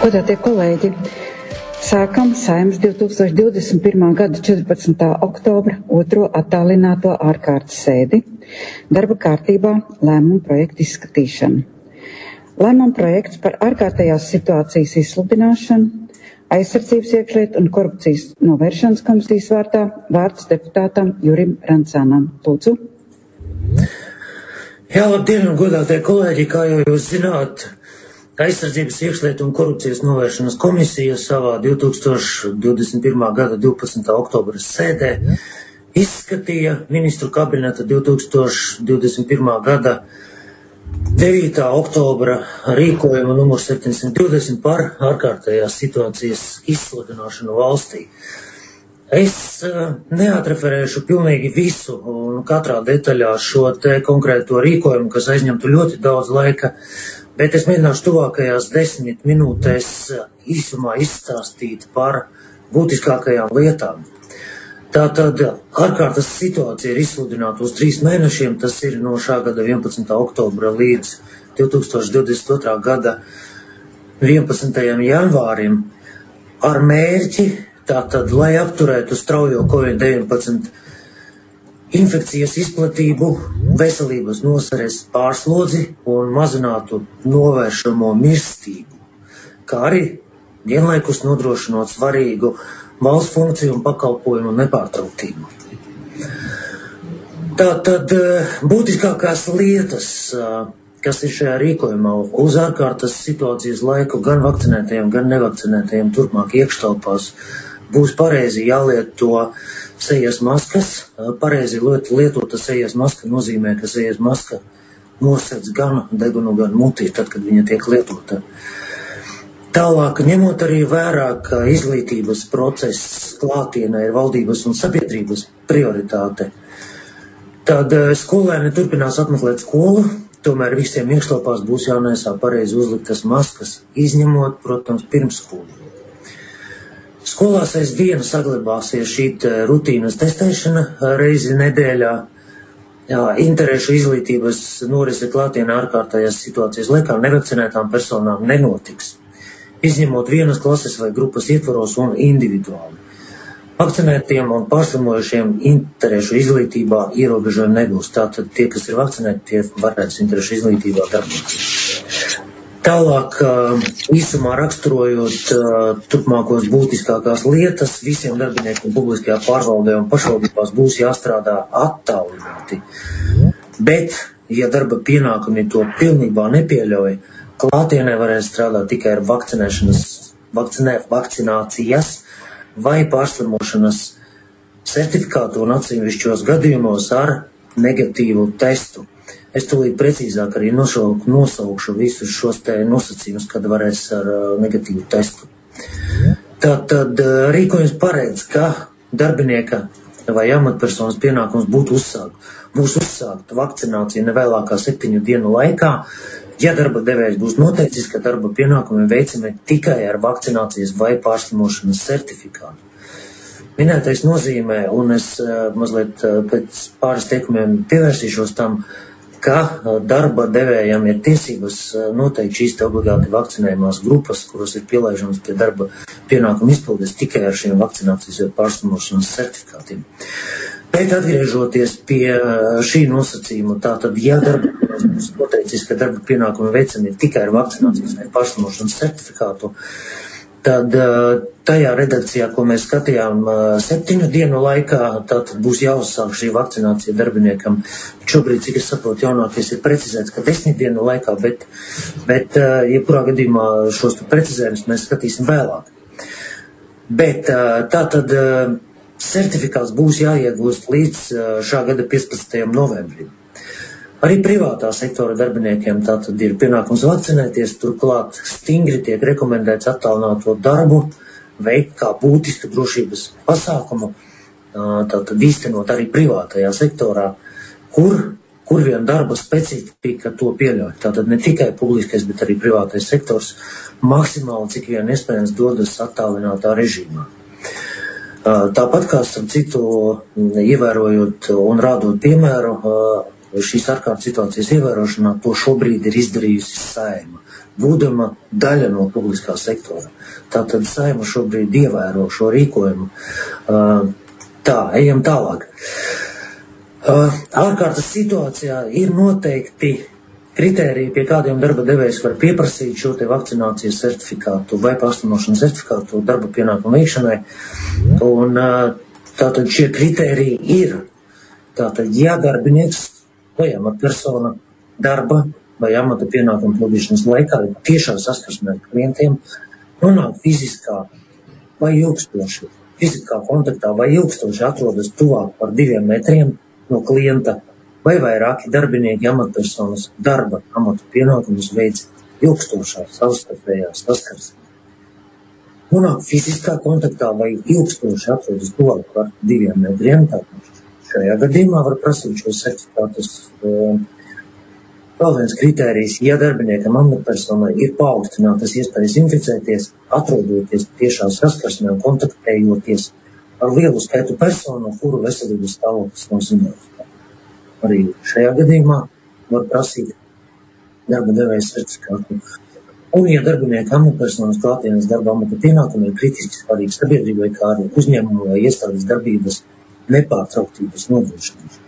Godātie kolēģi, sākam Saeimas 2021. gada 14. oktobra 2. attālināto ārkārtas sēdi. Darba kārtībā lēmuma projektu izskatīšana. Lēmuma projekts par ārkārtējās situācijas izsludināšanu, aizsardzības iekšlietu un korupcijas novēršanas komisijas vārdā vārds deputātam Jurim Rancānam. Lūdzu. Jā, labdien, godātie kolēģi, kā jau jūs zināt, aizsardzības iekšlietu un korupcijas novēršanas komisija savā 2021. gada 12. oktobra sēdē izskatīja ministru kabineta 2021. gada 9. oktobra rīkojumu numur 720 par ārkārtējās situācijas izsludināšanu valstī. Es neatreferēšu pilnīgi visu un katrā detaļā šo te konkrēto rīkojumu, kas aizņemtu ļoti daudz laika, bet es mēģināšu tuvākajās 10 minūtēs īsumā izstāstīt par būtiskākajām lietām. Tātad ārkārtas situācija ir izsludināta uz 3 mēnešiem, tas ir no šā gada 11. oktobra līdz 2022. gada 11. janvārim ar mērķi, tātad, lai apturētu straujo COVID-19 infekcijas izplatību, veselības nozares pārslodzi un mazinātu novēršamo mirstību, kā arī vienlaikus nodrošinot svarīgu valsts funkciju un pakalpojumu nepārtrauktību. Tātad būtiskākās lietas, kas ir šajā rīkojumā uz ārkārtas situācijas laiku gan vakcinētajiem, gan nevakcinētajiem turpmāk iekštelpās, būs pareizi jālieto sejas maskas. Pareizi lietota sejas maska nozīmē, ka sejas maska nosedz gan degunu, gan mutī, tad, kad viņa tiek lietota. Tālāk, ņemot arī vērā, ka izglītības process klātienē ir valdības un sabiedrības prioritāte, tad skolēni turpinās apmeklēt skolu, tomēr visiem iekštelpās būs jānēsā pareizi uzliktas maskas, izņemot, protams, pirmsskolu. Skolās aizvien saglabāsies šī rutīnas testēšana reizi nedēļā. Interešu izglītības norise klātienē ārkārtējās situācijas laikā nevakcinētām personām nenotiks, izņemot vienas klases vai grupas ietvaros un individuāli. Vakcinētiem un pārslimojušiem interešu izglītībā ierobežojumi nebūs. Tātad tie, kas ir vakcinēti, tie varēs interešu izglītībā darboties. Tālāk, īsumā raksturojot turpmākos būtiskākās lietas, visiem darbiniekiem publiskajā pārvaldē un pašvaldībās būs jāstrādā attālināti. Bet, ja darba pienākumi to pilnībā nepieļauj, klātienē varēs strādāt tikai ar vakcinācijas vai pārslimošanas certifikātu un atsevišķos gadījumos ar negatīvu testu. Es tūlīt precīzāk arī nosaukšu visus šos te nosacījumus, kad varēs ar negatīvu testu. Tātad rīkojums paredz, ka darbinieka vai amatpersonas pienākums būs uzsākt vakcināciju nevēlākā 7 dienu laikā, ja darba devējs būs noteicis, ka darba pienākumi veicami tikai ar vakcinācijas vai pārslimošanas certifikātu. Minētais nozīmē, un es mazliet pēc pāris teikumiem pievērsīšos tam, ka darba devējiem ir tiesības noteikt šīs te obligāti vakcinējumās grupas, kuras ir pielaižamas pie darba pienākumu izpildes tikai ar šiem vakcinācijas vai pārslimošanas certifikātiem. Bet atgriežoties pie šī nosacījuma, tātad, ja darba devējs noteicis, ka darba pienākumi veicami tikai ar vakcinācijas vai pārslimošanas certifikātu, tad tajā redakcijā, ko mēs skatījām 7 dienu laikā, tātad būs jāuzsāk šī vakcinācija darbiniekam. Šobrīd, cik es saprotu, jaunākais ir precizēts, ka 10 dienu laikā, bet jebkurā gadījumā šos precizējumus mēs skatīsim vēlāk. Bet tātad certifikāts būs jāiegūst līdz šā gada 15. novembrim. Arī privātā sektora darbiniekiem tātad ir pienākums vakcinēties, turklāt stingri tiek rekomendēts attālināto darbu veikt kā būtisku drošības pasākumu, tātad īstenot arī privātajā sektorā, kur vien darba specifika to pieļauj. Tātad ne tikai publiskais, bet arī privātais sektors maksimāli, cik vien iespējams, dodas attālinātā režīmā. Tāpat kā starp citu, ievērojot un rādot piemēru, šīs ārkārtas situācijas ievērošanā to šobrīd ir izdarījusi Saeima, būdama daļa no publiskā sektora. Tātad Saeima šobrīd ievēro šo rīkojumu. Tā, ejam tālāk. Ārkārtas situācijā ir noteikti kritēriji, pie kādiem darba devējs var pieprasīt šo te vakcinācijas certifikātu vai pārslimošanas certifikātu darba pienākumu veikšanai. Un tātad šie kritēriji ir. Tātad, ja darbinieks vai amatpersona darba vai amata pienākumu pildīšanas laikā tiešā saskarsmē ar klientiem nonāk fiziskā vai ilgstoši, fiziskā kontaktā vai ilgstoši atrodas tuvāk par 2 metriem no klienta vai vairāki darbinieki amatpersonas darba amatu pienākumus veic ilgstošā savstarpējā saskarsmē. Nonāk fiziskā kontaktā vai ilgstoši atrodas tuvāk par 2 metriem, tātad šajā gadījumā var prasīt šos certifikātus. Vēl viens kritērijs, ja darbiniekam amatpersonai ir paaugstinātas iespējas inficēties, atrodoties tiešā saskarsmē un kontaktējoties ar lielu skaitu personu, kuru veselības stāvoklis nav ziņots. Arī šajā gadījumā var prasīt darba devēja certifikātu. Un, ja darbinieka amatpersonas klātienes darba amata pienākumi ir kritiski svarīgi sabiedrībai, kā arī uzņēmumu vai iestādes darbības nepārtrauktības nodrošināšana.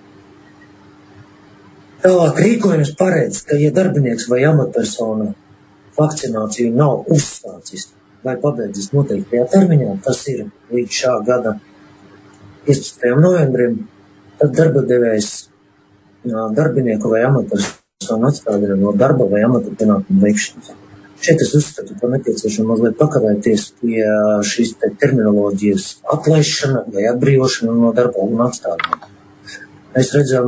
Tālāk rīkojums paredz, ka, ja darbinieks vai amatpersona vakcināciju nav uzsācis vai pabeidzis noteiktajā termiņā, tas ir līdz šā gada 15. novembrim, tad darba devējs darbinieku vai amatpersonu atstādina no darba vai amata pienākumu veikšanas. Šeit es uzskatu, ka nepieciešams mazliet pakavēties pie šīs terminoloģijas atlaišana vai atbrīvošana no darba un atstādinājuma. Mēs redzam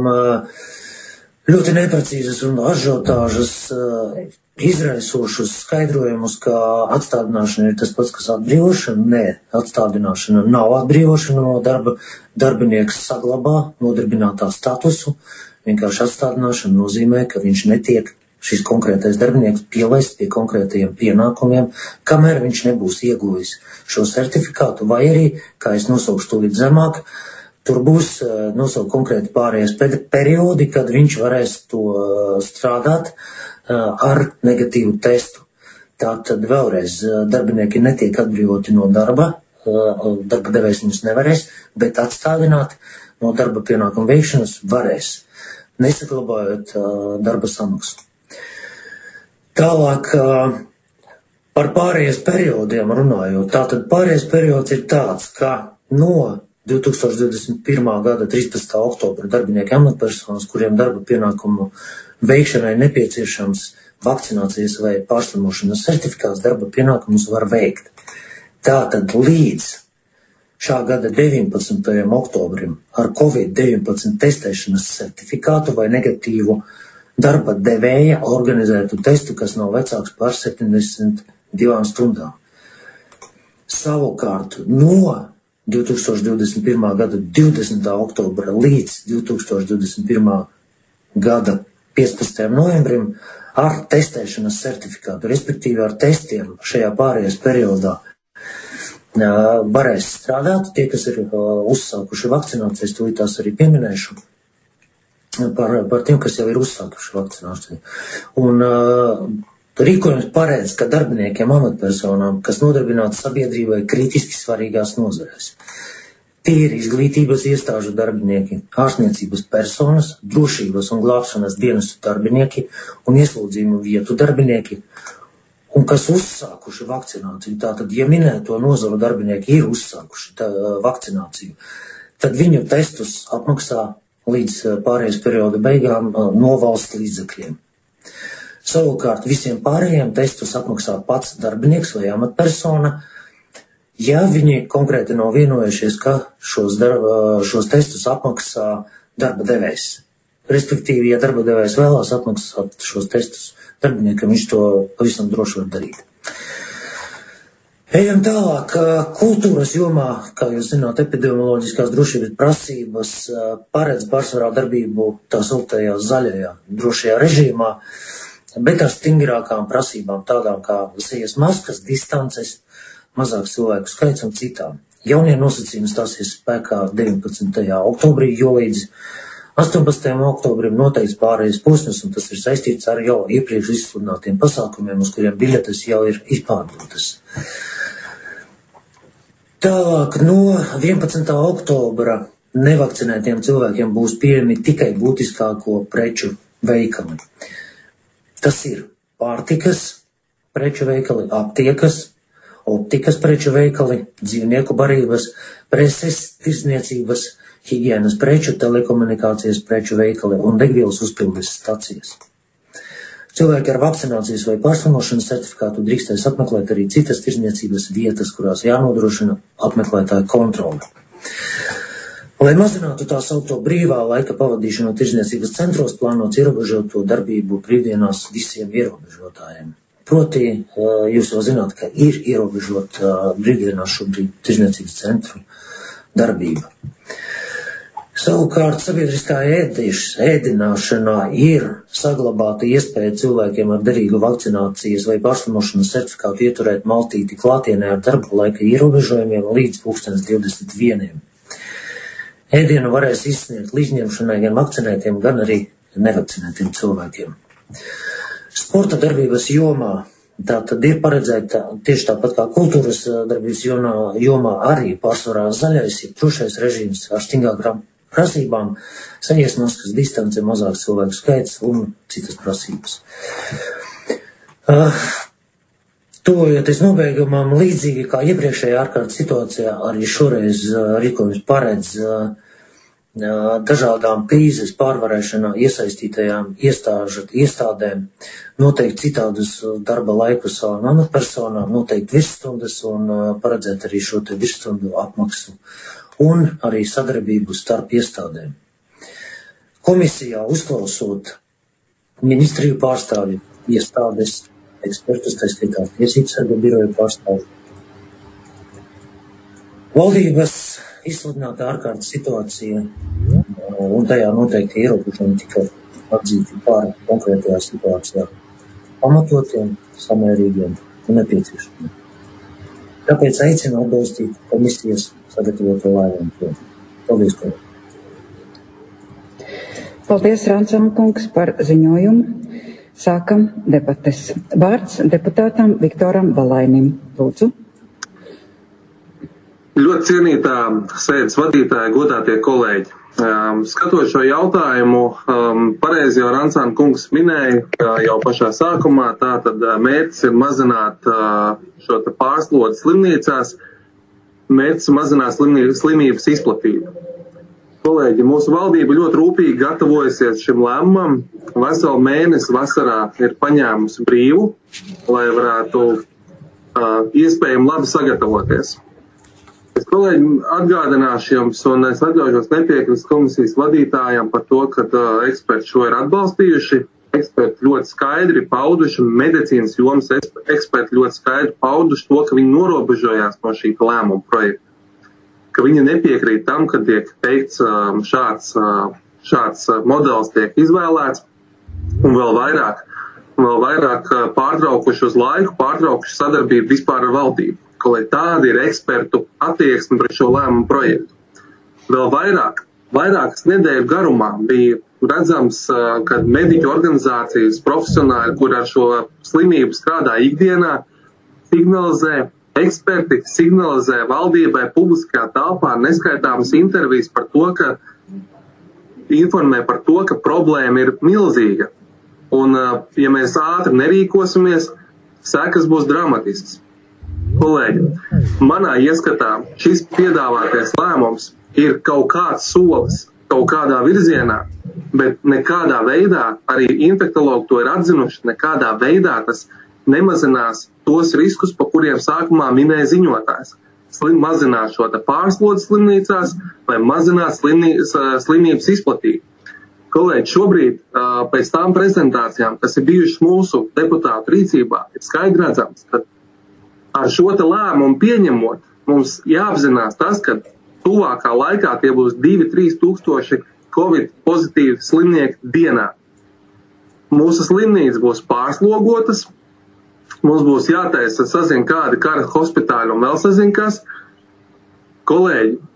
ļoti neprecīzas un ažiotāžas izraisošus skaidrojumus, ka atstādināšana ir tas pats, kas atbrīvošana. Nē, atstādināšana nav atbrīvošana no darba. Darbinieks saglabā nodarbinātā statusu. Vienkārši atstādināšana nozīmē, ka viņš netiek šis konkrētais darbinieks pielaist pie konkrētajiem pienākumiem, kamēr viņš nebūs ieguvis šo certifikātu, vai arī, kā es nosaukšu tūlīt zemāk, tur būs nosaukt konkrēti pārējais periodi, kad viņš varēs to strādāt ar negatīvu testu. Tātad vēlreiz darbinieki netiek atbrīvoti no darba, darba devējs viņus nevarēs, bet atstādināt no darba pienākumu veikšanas varēs, nesaglabājot darba samaksu. Tālāk par pārējais periodiem runājot. Tātad pārējais periods ir tāds, ka no 2021. gada 13. oktobra darbinieki amatpersonas, kuriem darba pienākumu veikšanai nepieciešams vakcinācijas vai pārslimošanas certifikāts, darba pienākumus var veikt. Tātad līdz šā gada 19. oktobrim ar COVID-19 testēšanas certifikātu vai negatīvu darba devēja organizētu testu, kas nav vecāks par 72 stundām. Savukārt no 2021. gada 20. oktobra līdz 2021. gada 15. novembrim ar testēšanas certifikātu, respektīvi ar testiem šajā pārējais periodā varēs strādāt. Tie, kas ir uzsākuši vakcinācijas, to tās arī pieminēšu. Par tiem, kas jau ir uzsākuši vakcināciju. Un rīkojums paredz, ka darbiniekiem amatpersonām, kas nodarbināti sabiedrībai kritiski svarīgās nozarēs, tie ir izglītības iestāžu darbinieki, ārstniecības personas, drošības un glābšanas dienestu darbinieki un ieslodzījumu vietu darbinieki, un kas uzsākuši vakcināciju. Tātad, ja minēto nozaru darbinieki ir uzsākuši vakcināciju, tad viņu testus apmaksā līdz pārējais perioda beigām no valsts līdzekļiem. Savukārt visiem pārējiem testus apmaksā pats darbinieks vai amatpersona, ja viņi konkrēti nav vienojušies, ka šos testus apmaksā darba devējs. Respektīvi, ja darba devējs vēlās apmaksāt šos testus darbiniekam, viņš to pavisam droši var darīt. Ejam tālāk. Kultūras jomā, kā jūs zināt, epidemioloģiskās drošības prasības paredz pārsvarā darbību tā sauktējā zaļajā drošajā režīmā, bet ar stingrākām prasībām tādām kā sejas maskas, distances, mazāks cilvēku skaits un citām. Jaunie nosacījumi stāsies spēkā 19. oktobrī, jo līdz 18. oktobrim noteikts pārējais posms, un tas ir saistīts ar jau iepriekš izsludinātiem pasākumiem, uz kuriem biļetes jau ir izpārdotas. Tālāk no 11. oktobra nevakcinētiem cilvēkiem būs pieejami tikai būtiskāko preču veikali. Tas ir pārtikas preču veikali, aptiekas, optikas preču veikali, dzīvnieku barības, preses, tirsniecības, higienas preču, telekomunikācijas preču veikali un degvielas uzpildes stacijas. Cilvēki ar vakcinācijas vai pārslimošanas certifikātu drīkstēs apmeklēt arī citas tirsniecības vietas, kurās jānodrošina apmeklētāju kontrole. Lai mazinātu tā saukto brīvā laika pavadīšanu tirsniecības centros, plānots ierobežot to darbību brīvdienās visiem ierobežotājiem. Proti, jūs jau zināt, ka ir ierobežot brīvdienās šobrīd tirsniecības centru darbība. Savukārt sabiedriskā ēdināšanā ir saglabāta iespēja cilvēkiem ar derīgu vakcinācijas vai pārslimošanas certifikātu ieturēt maltīti klātienē ar darba laika ierobežojumiem līdz 21. Ēdienu varēs izsniegt līdzņemšanai gan vakcinētiem, gan arī nevakcinētiem cilvēkiem. Sporta darbības jomā tā tad ir paredzēta tieši tāpat kā kultūras darbības jomā arī pārsvarā zaļais, ir drošais režīms ar stingrākām prasībām, sajies maskas distance, mazāks cilvēku skaits un citas prasības. Tuvojoties nobeigumam, līdzīgi kā iepriekšējā ārkārtas situācijā, arī šoreiz rīkojums paredz dažādām krīzes pārvarēšanā iesaistītajām iestādēm, noteikt citādus darba laikus savām amatpersonām, noteikt virsstundas un paredzēt arī šo te virsstundu apmaksu un arī sadarbību starp iestādēm. Komisijā uzklausot ministriju pārstāvju, iestādes, ekspertus, tā skaitā tiesības sarga biroja pārstāvju. Valdības izsludināta ārkārtas situācija un tajā noteikti ierobežojumi tika atzīti par konkrētajā situācijā pamatotiem, samērīgiem un nepieciešamiem. Tāpēc aicinu atbalstīt komisijas sagatavoto lēmumu. Paldies, kolēģi! Paldies, Rancāna kungs, par ziņojumu. Sākam debates. Vārds deputātam Viktoram Valainim. Lūdzu. Ļoti cienītā sēdes vadītāja, godātie kolēģi. Skatot šo jautājumu, pareizi jau Rancāna kungs minēja, jau pašā sākumā, tātad mērķis ir mazināt šo pārslodzi slimnīcās, mērķis mazināt slimības izplatību. Kolēģi, mūsu valdība ļoti rūpīgi gatavojusies šim lēmumam. Veselu mēnesi vasarā ir paņēmusi brīvu, lai varētu iespējami labi sagatavoties. Es, kolēģi, atgādināšu jums, un es atļaušos nepiekrist komisijas vadītājiem par to, ka eksperti šo ir atbalstījuši. Eksperti ļoti skaidri pauduši, medicīnas jomas eksperti ļoti skaidri pauduši to, ka viņi norobežojās no šī lēmuma projekta. Ka viņi nepiekrīt tam, ka tiek teikts šāds modelis tiek izvēlēts, un vēl vairāk pārtraukuši uz laiku, pārtraukuši sadarbību vispār ar valdību. Lai tāda ir ekspertu attieksme pret šo lēmumu projektu. Vēl vairākas nedēļu garumā bija redzams, ka mediķu organizācijas profesionāļi, kur ar šo slimību strādā ikdienā, eksperti signalizē valdībai publiskajā telpā neskaitāmas intervijas par to, ka informē par to, ka problēma ir milzīga. Un, ja mēs ātri nerīkosimies, sekas būs dramatisks. Kolēģi, manā ieskatā šis piedāvātais lēmums ir kaut kāds solis kaut kādā virzienā, bet nekādā veidā, arī infektologi to ir atzinuši, nekādā veidā tas nemazinās tos riskus, pa kuriem sākumā minēja ziņotājs. Mazināt šo pārslodzi slimnīcās vai mazināt slimības izplatību. Kolēģi, šobrīd pēc tām prezentācijām, kas ir bijušas mūsu deputātu rīcībā, ir skaidri redzams, ka ar šo lēmumu pieņemot, mums jāapzinās tas, ka tuvākā laikā tie būs 2-3 tūkstoši Covid pozitīvi slimnieki dienā. Mūsu slimnīcas būs pārslogotas, mums būs jātaisa sazin kādi kara hospitāļi un vēl sazin kas. Kolēģi,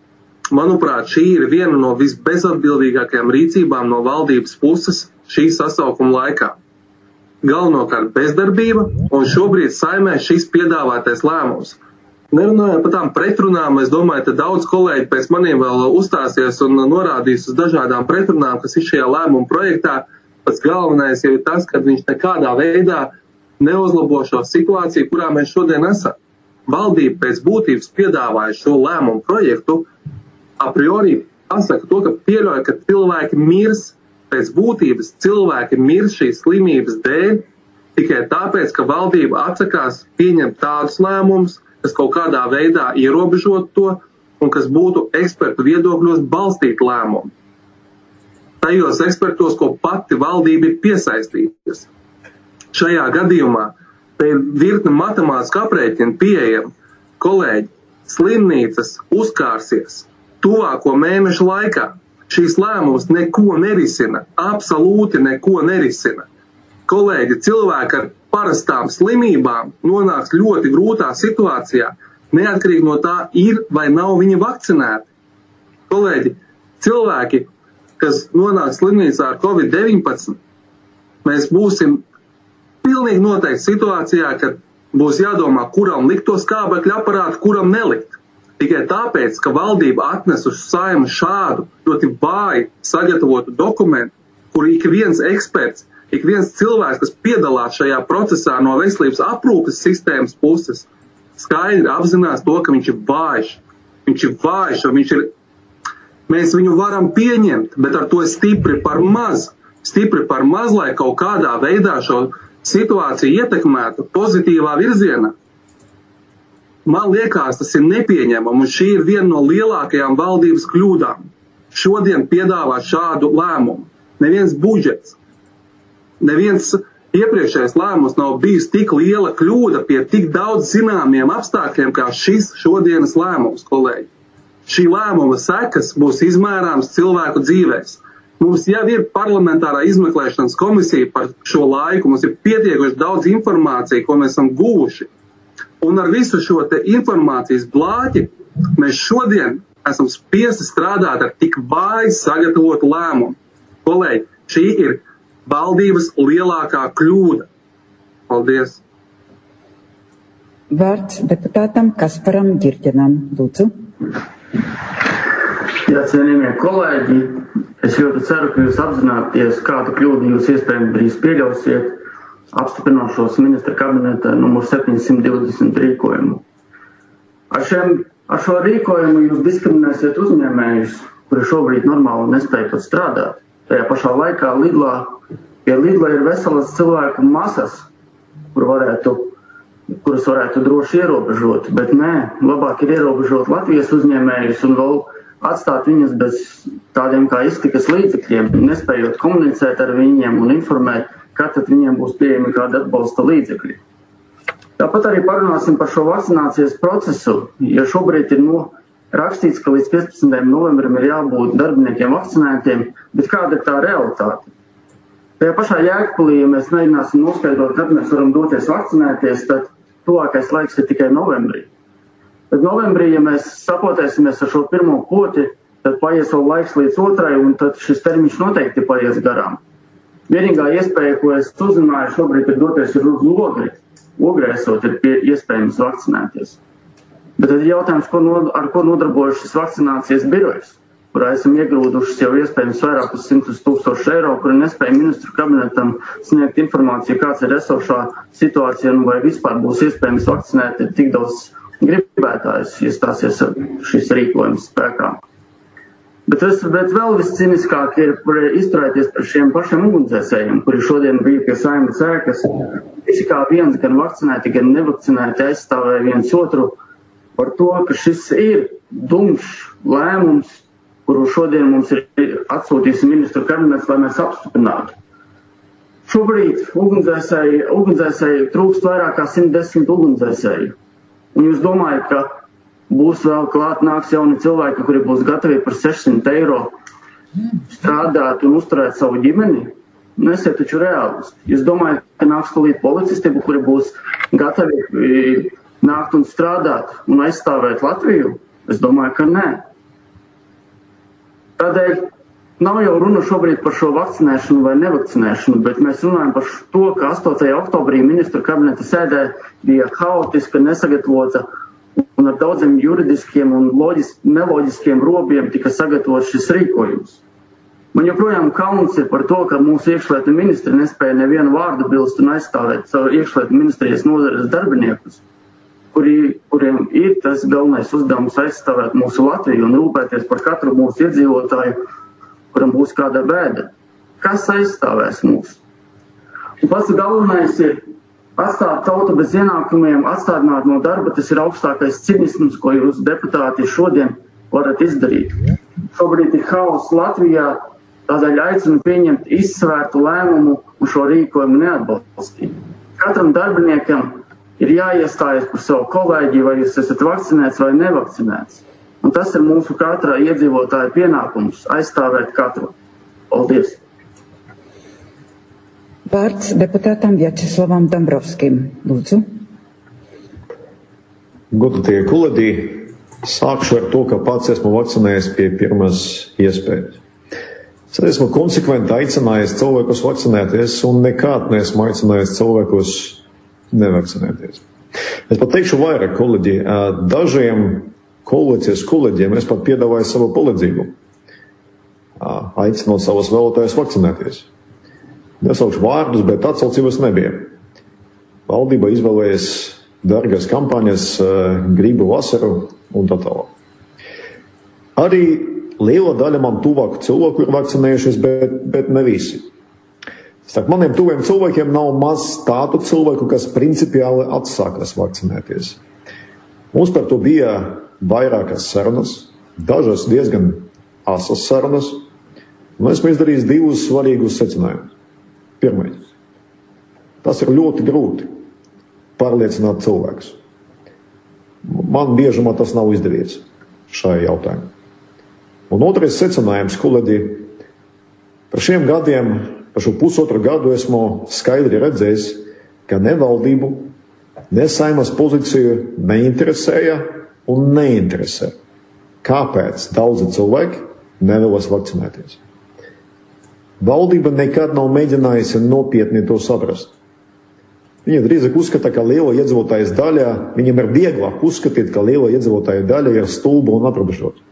manuprāt, šī ir viena no visbezatbildīgākajām rīcībām no valdības puses šī sasaukuma laikā. Galvenokārt bezdarbība, un šobrīd Saeimē šis piedāvātais lēmums. Nerunājot par tām pretrunām, es domāju, ka daudz kolēģi pēc maniem vēl uzstāsies un norādīs uz dažādām pretrunām, kas ir šajā lēmuma projektā. Pats galvenais jau ir tas, ka viņš nekādā veidā neuzlabo šo situāciju, kurā mēs šodien esam. Valdība pēc būtības piedāvāja šo lēmumu projektu, a priori pasaka to, ka pieļauj, ka cilvēki mirs, pēc būtības cilvēki mirs šīs slimības dēļ, tikai tāpēc, ka valdība atsakās pieņemt tādus lēmumus, kas kaut kādā veidā ierobežot to un kas būtu ekspertu viedokļos balstīt lēmumu. Tajos ekspertos, ko pati valdība ir piesaistījusi. Šajā gadījumā te ir virkne matemātiska aprēķina pieejama. Kolēģi, slimnīcas uzkārsies tuvāko mēnešu laikā. Šīs lēmums neko nerisina, absolūti neko nerisina. Kolēģi, cilvēki ar parastām slimībām nonāks ļoti grūtā situācijā, neatkarīgi no tā, ir vai nav viņi vakcinēti. Kolēģi, cilvēki, kas nonāks slimnīcā ar COVID-19, mēs būsim pilnīgi noteikti situācijā, kad būs jādomā, kuram likt to skābekļa aparātu, kuram nelikt. Tikai tāpēc, ka valdība atnes uz Saeimu šādu ļoti vāji sagatavotu dokumentu, kur ik viens eksperts, ik viens cilvēks, kas piedalās šajā procesā no veselības aprūpes sistēmas puses, skaidri apzinās to, ka viņš ir vājš. Viņš ir vājš, un mēs viņu varam pieņemt, bet ar to stipri par maz. Stipri par maz, lai kaut kādā veidā šo situāciju ietekmētu pozitīvā virzienā. Man liekas, tas ir nepieņemami, un šī ir viena no lielākajām valdības kļūdām. Šodien piedāvā šādu lēmumu. Neviens budžets, neviens iepriekšējais lēmums nav bijis tik liela kļūda pie tik daudz zināmiem apstākļiem, kā šis šodienas lēmums, kolēģi. Šī lēmuma sekas būs izmērāmas cilvēku dzīvēs. Mums jau ir parlamentārā izmeklēšanas komisija par šo laiku, mums ir pietiekoši daudz informācija, ko mēs esam guvuši. Un ar visu šo te informācijas blāķi mēs šodien esam spiesti strādāt ar tik vāji sagatavotu lēmumu. Kolēģi, šī ir valdības lielākā kļūda. Paldies! Vārds deputātam Kasparam Ģirģenam. Lūdzu. Jā, cienījamie kolēģi, es ļoti ceru, ka jūs apzināties, kādu kļūdu jūs iespējami drīz pieļausiet, apstiprinot šos ministra kabineta numur 720 rīkojumu. Ar šo rīkojumu jūs diskriminēsiet uzņēmējus, kuri šobrīd normāli nespēj pat strādāt. Tajā pašā laikā pie Lidla ir veselas cilvēku masas, kuras varētu droši ierobežot, bet nē, labāk ir ierobežot Latvijas uzņēmējus un vēl atstāt viņus bez tādiem kā iztikas līdzekļiem, nespējot komunicēt ar viņiem un informēt, kad tad viņiem būs pieejami kādi atbalsta līdzekļi. Tāpat arī parunāsim par šo vakcinācijas procesu, jo šobrīd ir rakstīts, ka līdz 15. novembrim ir jābūt darbiniekiem vakcinētiem, bet kāda ir tā realitāte? Tajā pašā Jēkabpilī, ja mēs mēģināsim noskaidrot, kad mēs varam doties vakcinēties, tad tuvākais laiks ir tikai novembrī. Bet novembrī, ja mēs sapotēsimies ar šo pirmo poti, tad paies vēl laiks līdz otrai, un tad šis termiņš noteikti paies garām. Vienīgā iespēja, ko es uzzināju šobrīd, ir doties uz Ogri. Ogrē esot ir iespējams vakcinēties. Bet tad ir jautājums, ar ko nodarbojas šis vakcinācijas birojs, kurā esam iegrūdušas jau iespējams vairākus 100 000 eiro, kuri nespēja ministru kabinetam sniegt informāciju, kāds ir esošā situācija un vai vispār būs iespējams vakcinēt tik daudz gribētājus, ja stāsies šis rīkojums spēkā. Bet vēl visciniskāk ir izturēties par šiem pašiem ugunsdzēsējiem, kuri šodien bija pie Saeimas ēkas. Visi kā viens, gan vakcinēti, gan nevakcinēti aizstāvēja viens otru par to, ka šis ir dumšs lēmums, kuru šodien mums ir atsūtījis ministru kabinets, lai mēs apstiprinātu. Šobrīd ugunsdzēsēji trūkst vairāk kā 110 ugunsdzēsēju. Un jūs domājat, ka būs vēl klāt nāks jauni cilvēki, kuri būs gatavi par 600 eiro strādāt un uzturēt savu ģimeni? Nesiet taču reālisti. Jūs domājat, ka nāks klīt policisti, kuri būs gatavi nākt un strādāt un aizstāvēt Latviju? Es domāju, ka nē. Tādēļ nav jau runa šobrīd par šo vakcinēšanu vai nevakcinēšanu, bet mēs runājam par to, ka 8. oktobrī ministru kabineta sēdē bija haotiska, nesagatavota un ar daudziem juridiskiem un neloģiskiem robiem tika sagatavots šis rīkojums. Man joprojām kauns ir par to, ka mūsu iekšlietu ministri nespēja nevienu vārdu bilst un aizstāvēt savu iekšlietu ministrijas nodaļas darbiniekus, kuriem ir tas galvenais uzdevums aizstāvēt mūsu Latviju un rūpēties par katru mūsu iedzīvotāju, kuram būs kāda bēda. Kas aizstāvēs mūs? Un pats galvenais ir atstāt tautu bez ienākumiem, atstādināt no darba, tas ir augstākais cinisms, ko jūs deputāti šodien varat izdarīt. Šobrīd ir haoss Latvijā, tādēļ aicinu pieņemt izsvērtu lēmumu un šo rīkojumu neatbalstīt. Katram darbiniekam ir jāiestājas par savu kolēģi, vai jūs esat vakcinēts vai nevakcinēts. Un tas ir mūsu katra iedzīvotāja pienākums – aizstāvēt katru. Paldies! Vārds deputātam Vjačeslavam Dombrovskim. Lūdzu. Godātie kolēģi, sākšu ar to, ka pats esmu vakcinējies pie pirmās iespējas. Es esmu konsekventi aicinājis cilvēkus vakcinēties un nekād neesmu aicinājis cilvēkus nevakcinēties. Es pat teikšu vairāk, kolēģi, dažiem koalīcijas kolēģiem es pat piedāvāju savu palīdzību, aicinot savus vēlētājus vakcinēties. Nesaukšu vārdus, bet atsaucības nebija. Valdība izvēlējas dārgas kampaņas, gribu vasaru un tā tālāk. Arī liela daļa man tuvāku cilvēku ir vakcinējušies, bet ne visi. Starp maniem tuviem cilvēkiem nav maz tādu cilvēku, kas principiāli atsākas vakcinēties. Mums par to bija vairākas sarunas, dažas diezgan asas sarunas, un esmu izdarījis divus svarīgus secinājumus. Pirmais. Tas ir ļoti grūti pārliecināt cilvēkus. Man biežumā tas nav izdevies šajā jautājumā. Un otrais secinājums, kolēģi, par šiem gadiem, par šo pusotru gadu esmu skaidri redzējis, ka ne valdību, ne Saeimas pozīciju neinteresēja un neinteresē. Kāpēc daudzi cilvēki nevēlas vakcinēties? Valdība nekad nav mēģinājusi nopietni to saprast. Viņa drīzāk uzskata, ka liela iedzīvotājas daļa, viņam ir vieglāk uzskatīt, ka liela iedzīvotāja daļa ir stulba un aprobežota.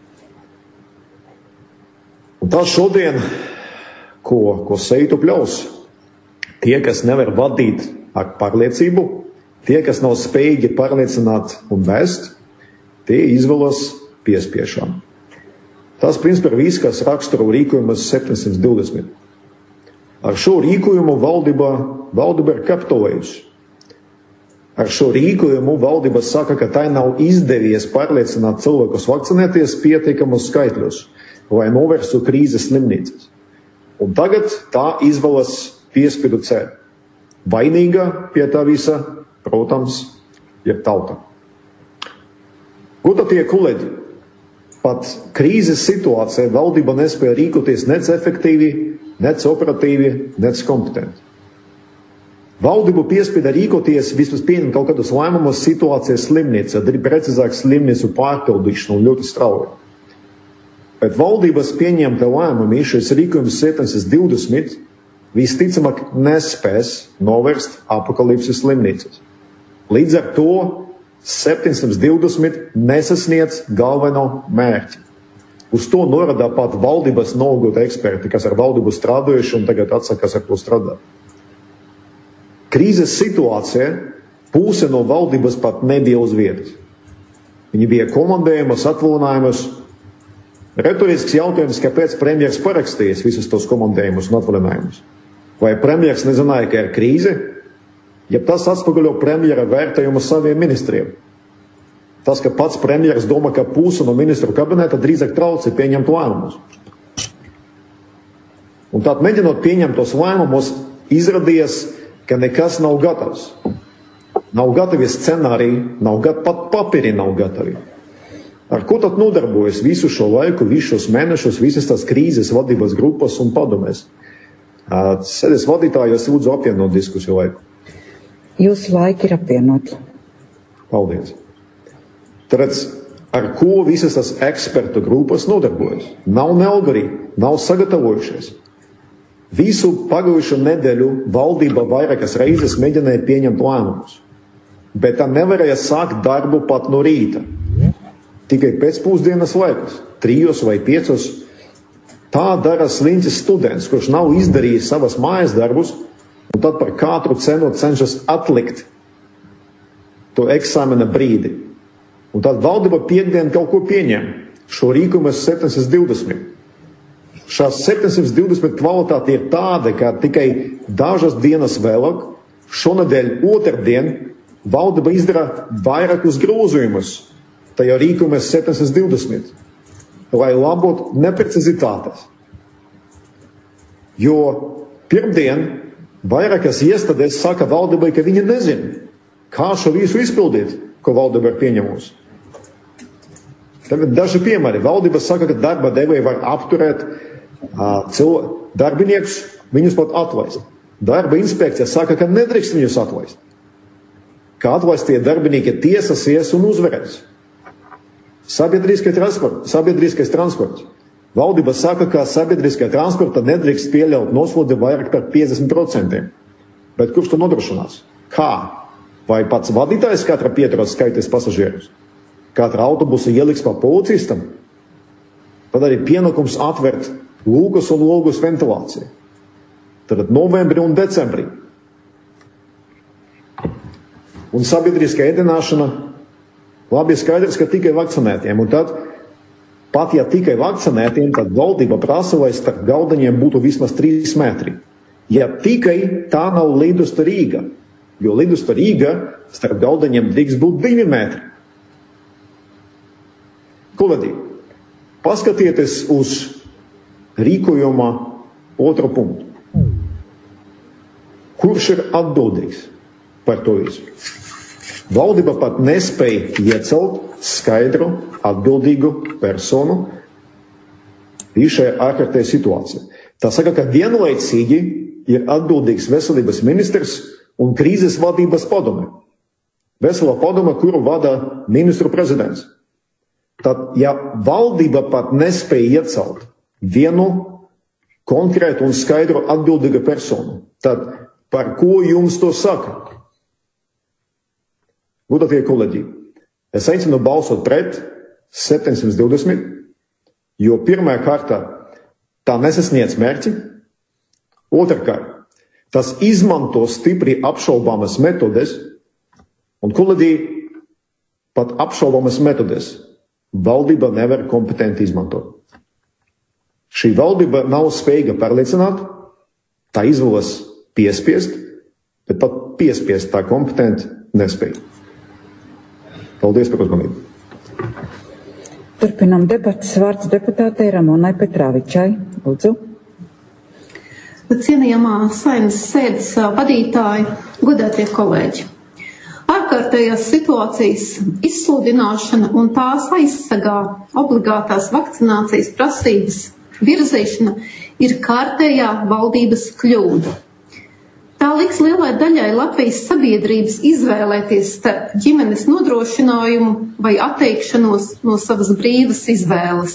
Un tas šodien, ko seitu pļaus, tie, kas nevar vadīt ar pārliecību, tie, kas nav spējīgi pārliecināt un vēst, tie izvēlas piespiešanu. Tas, principā, ir viss, kas raksturo rīkojumus 720. Ar šo rīkojumu valdība ir kapitulējusi. Ar šo rīkojumu valdība saka, ka tai nav izdevies pārliecināt cilvēkus vakcinēties pietiekamus skaitļus, lai novērstu krīzes slimnīcas. Un tagad tā izvēlas piespiedu ceļu. Vainīga pie tā visa, protams, ir tauta. Godātie kolēģi, pat krīzes situācijā valdība nespēja rīkoties nec efektīvi, nec operatīvi, nec kompetenti. Valdību piespieda rīkoties vismaz pieņemt kaut kādus lēmumus situācijas slimnīcā, precīzāk slimnīcu pārpildīšanu ļoti strauji. Bet valdības pieņemta lēmumi šis rīkojums 720 visticamāk nespēs novērst apokalipses slimnīcas. Līdz ar to 720 nesasniedz galveno mērķi. Uz to norāda pat valdības nolūgota eksperti, kas ar valdību strādājuši un tagad atsakās ar to strādāt. Krīzes situācija puse no valdības pat nebija uz vietas. Viņi bija komandējumus, atvaļinājumus. Retorisks jautājums, kāpēc premjers parakstījis visus tos komandējumus un atvaļinājumus? Vai premjers nezināja, ka ir krīze? Ja tas atspoguļo premjera vērtējumu saviem ministriem. Tas, ka pats premjers domā, ka puse no ministru kabineta drīzāk traucē pieņemt lēmumus. Un tātad mēģinot pieņemt tos lēmumus, izrādījās, ka nekas nav gatavs. Nav gatavi scenāriji, pat papīri nav gatavi. Ar ko tad nodarbojas visu šo laiku, visus šos mēnešus, visas tās krīzes vadības grupas un padomēs? Sēdes vadītājos lūdzu apvienot diskusiju laiku. Jūsu laiki ir apvienot. Paldies. Tāpēc ar ko visas tas ekspertu grupas nodarbojas. Nav ne algoritmi, nav sagatavojušies. Visu pagājušo nedēļu valdība vairākas reizes mēģināja pieņemt lēmumus, bet tā nevarēja sākt darbu pat no rīta. Tikai pēcpusdienas laikos, 3 vai 5. Tā dara sliņķis students, kurš nav izdarījis savas mājas darbus, un tad par katru cenu cenšas atlikt to eksāmena brīdi. Un tad valdība piekdien kaut ko pieņem. Šo rīkumu 720. Šās 720 kvalitāte ir tāda, ka tikai dažas dienas vēlāk, šonadēļ otrdien, valdība izdara vairākus grozījumus tajā rīkumā 720, lai labotu neprecizitātes. Jo pirmdien vairākas iestādes saka valdībai, ka viņi nezina, kā šo visu izpildīt, ko valdība ir pieņemusi. Tagad daži piemēri. Valdība saka, ka darba devēji var apturēt darbiniekus, viņus pat atlaist. Darba inspekcija saka, ka nedrīkst viņus atlaist. Ka atlaistie darbinieki tiesasies un uzvarēs. Sabiedriskais transports. Valdība saka, ka sabiedriskajā transporta nedrīkst pieļaut noslodzi vairāk par 50%. Bet kurš to nodrošinās? Kā? Vai pats vadītājs katra pieturās skaitīs pasažierus? Katra autobusa ieliks pa policistam? Tad arī pienākums atvērt lūgus un logus ventilāciju. Tad novembrī un decembrī. Un sabiedriskā ēdināšana, labi skaidrs, ka tikai vakcinētiem. Un tad, pat ja tikai vakcinētiem, tad valdība prasa, lai starp galdaņiem būtu vismaz 3 metri. Ja tikai tā nav lidusta Rīga, jo lidusta Rīga starp galdaņiem drīkst būt 2 metri. Kolēģi, paskatieties uz rīkojuma otru punktu. Kurš ir atbildīgs par to visu? Valdība pat nespēja iecelt skaidru, atbildīgu personu šajā ārkārtējā situācijā. Tā saka, ka vienlaicīgi ir atbildīgs veselības ministrs un krīzes vadības padome. Veselā padome, kuru vada ministru prezidents. Tad, ja valdība pat nespēja iecelt vienu konkrētu un skaidru atbildīgu personu, tad par ko jums to saka? Godātie kolēģi, es aicinu balsot pret 720, jo pirmā kārtā tā nesasniedz mērķi, otrkārt, tas izmanto stipri apšaubāmas metodes, un kolēģi pat apšaubāmas metodes valdība nevar kompetenti izmantot. Šī valdība nav spējīga pārliecināt, tā izvēlas piespiest, bet pat piespiest tā kompetenti nespēja. Paldies par uzmanību. Turpinām debatas. Vārds deputātei Ramonai Petrāvičai. Lūdzu. Cienījamā Saeimas sēdes vadītāji, godātie kolēģi. Ārkārtējās situācijas izsludināšana un tās aizsargā obligātās vakcinācijas prasības virzīšana ir kārtējā valdības kļūda. Tā liks lielai daļai Latvijas sabiedrības izvēlēties starp ģimenes nodrošinājumu vai atteikšanos no savas brīvas izvēles.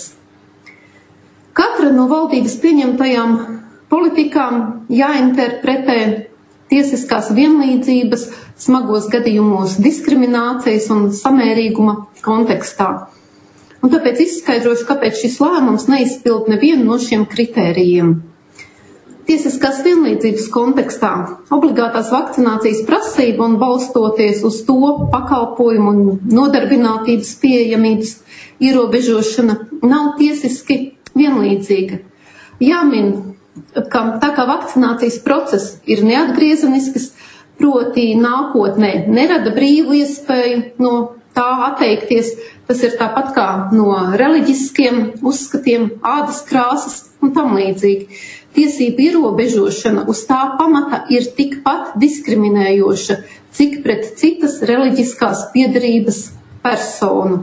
Katra no valdības pieņemtajām politikām jāinterpretē tiesiskās vienlīdzības, smagos gadījumos diskriminācijas un samērīguma kontekstā. Un tāpēc izskaidrošu, kāpēc šis lēmums neizpild nevienu no šiem kritērijiem. Tiesiskās vienlīdzības kontekstā obligātās vakcinācijas prasība un balstoties uz to pakalpojumu un nodarbinātības pieejamības ierobežošana nav tiesiski vienlīdzīga. Jāmin, ka tā kā vakcinācijas process ir neatgriezenisks, proti nākotnē nerada brīvu iespēju no tā atteikties, tas ir tāpat kā no reliģiskiem uzskatiem, ādas krāsas un tam līdzīgi. Tiesību ierobežošana uz tā pamata ir tikpat diskriminējoša, cik pret citas reliģiskās piedarības personu.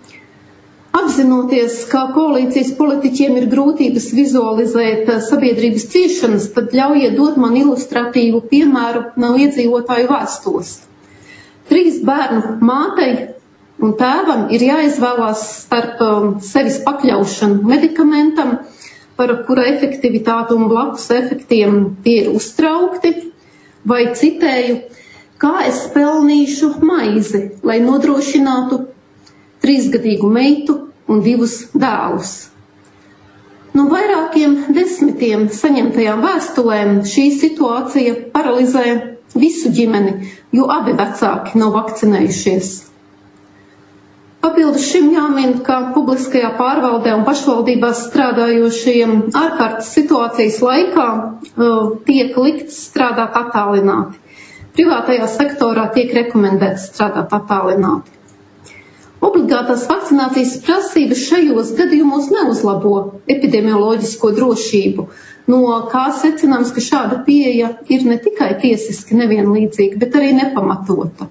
Apzinoties, ka koalīcijas politiķiem ir grūtības vizualizēt sabiedrības ciešanas, tad ļaujiet dot man ilustratīvu piemēru no iedzīvotāju vēstules. 3 bērnu mātei un tēvam ir jāizvēlās starp sevis pakļaušanu medikamentam, par kura efektivitāti un blakus efektiem tie ir uztraukti, vai citēju, kā es pelnīšu maizi, lai nodrošinātu 3-gadīgu meitu un 2 dēlus. No vairākiem 10 saņemtajām vēstulēm šī situācija paralizē visu ģimeni, jo abi vecāki nav vakcinējušies. Papildus šim jāmin, ka publiskajā pārvaldē un pašvaldībās strādājošajiem ārkārtas situācijas laikā tiek likts strādāt attālināti. Privātajā sektorā tiek rekomendēts strādāt attālināti. Obligātās vakcinācijas prasības šajos gadījumos neuzlabo epidemioloģisko drošību, no kā secināms, ka šāda pieeja ir ne tikai tiesiski nevienlīdzīga, bet arī nepamatota.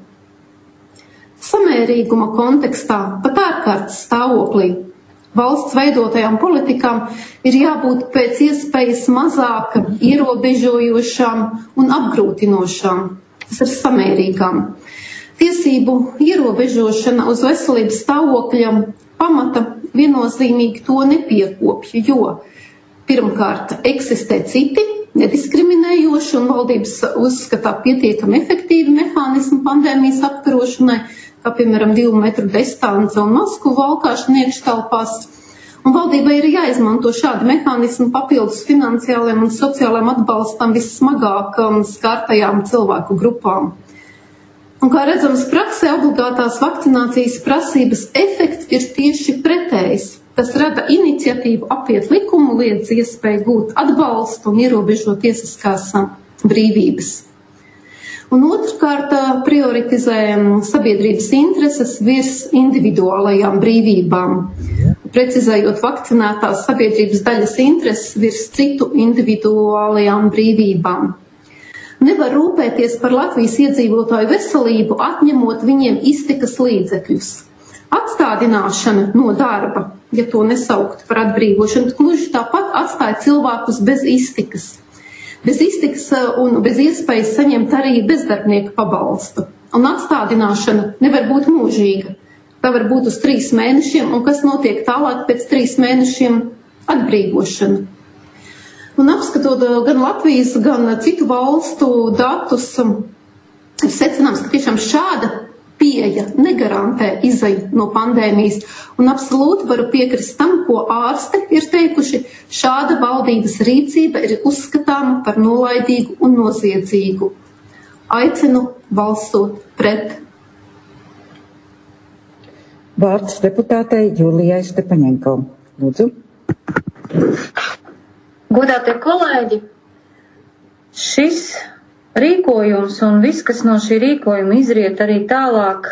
Samērīguma kontekstā, pat ārkārtas stāvoklī, valsts veidotajām politikām ir jābūt pēc iespējas mazāk ierobežojošām un apgrūtinošām. Tas ir samērīgām. Tiesību ierobežošana uz veselības stāvokļa pamata viennozīmīgi to nepiekopja, jo pirmkārt eksistē citi nediskriminējoši un valdības uzskatā pietiekami efektīvi mehānismi pandēmijas apkarošanai, kā piemēram 2 metru distance un masku valkāšana iekštelpās. Un valdībai ir jāizmanto šādi mehānismi papildus finansiāliem un sociālajiem atbalstam vissmagāk skartajām cilvēku grupām. Un kā redzams praksē, obligātās vakcinācijas prasības efekts ir tieši pretējs. Tas rada iniciatīvu apiet likumu, liedz iespēju gūt atbalstu un ierobežot tiesiskās brīvības. Un otrkārt prioritizē sabiedrības intereses virs individuālajām brīvībām, precizējot vakcinētās sabiedrības daļas intereses virs citu individuālajām brīvībām. Nevar rūpēties par Latvijas iedzīvotāju veselību, atņemot viņiem iztikas līdzekļus. Atstādināšana no darba, ja to nesaukt par atbrīvošanu, gluži tāpat atstāja cilvēkus bez iztikas. Bez iztikas un bez iespējas saņemt arī bezdarbnieku pabalstu. Un atstādināšana nevar būt mūžīga. Tā var būt uz 3 mēnešiem, un kas notiek tālāk pēc 3 mēnešiem atbrīvošana. Un apskatot gan Latvijas, gan citu valstu datus, ir secināms, ka tiešām šāda pieeja negarantē izeju no pandēmijas. Un absolūti varu piekrist tam, ko ārsti ir teikuši, šāda valdības rīcība ir uzskatāma par nolaidīgu un noziedzīgu. Aicinu balsot pret. Vārds deputātei Julijai Stepaņenko. Lūdzu. Godātie kolēģi, šis rīkojums un viss, kas no šī rīkojuma izriet arī tālāk,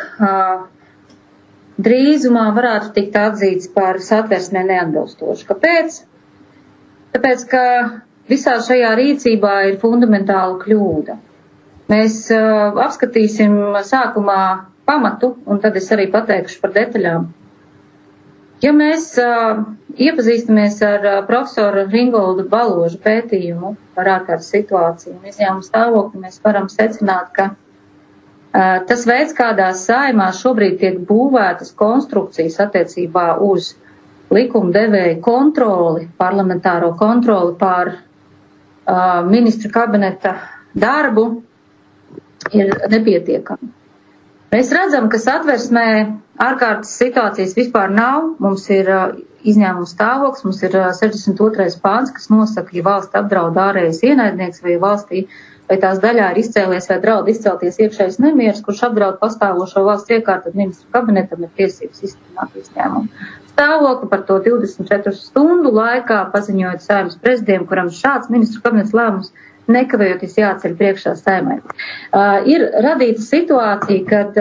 drīzumā varētu tikt atzīts par satversmē neatbilstošu. Kāpēc? Tāpēc, ka visā šajā rīcībā ir fundamentāla kļūda. Mēs apskatīsim sākumā pamatu, un tad es arī pateikšu par detaļām. Ja mēs iepazīstamies ar profesoru Ringoldu Baložu pētījumu par ārkārtas situāciju un izņēmumu stāvokli, mēs varam secināt, ka tas veids, kādā Saeimā šobrīd tiek būvētas konstrukcijas attiecībā uz likumdevēju kontroli, parlamentāro kontroli pār ministru kabineta darbu, ir nepietiekami. Mēs redzam, ka satversmē ārkārtas situācijas vispār nav. Mums ir izņēmuma stāvoklis, mums ir 62. pāns, kas nosaka, ja valsts apdraud ārējais ienaidnieks vai valstī, vai tās daļā ir izcēlies vai draud izcelties iekšējais nemieris, kurš apdraud pastāvošo valsts iekārtu, tad ministru kabinetam ir tiesības izsludināt izņēmumu stāvokli par to 24 stundu laikā, paziņojot Saeimas prezidentam, kuram šāds ministru kabinets lēmums nekavējoties jāceļ priekšā Saeimai. Ir radīta situācija, kad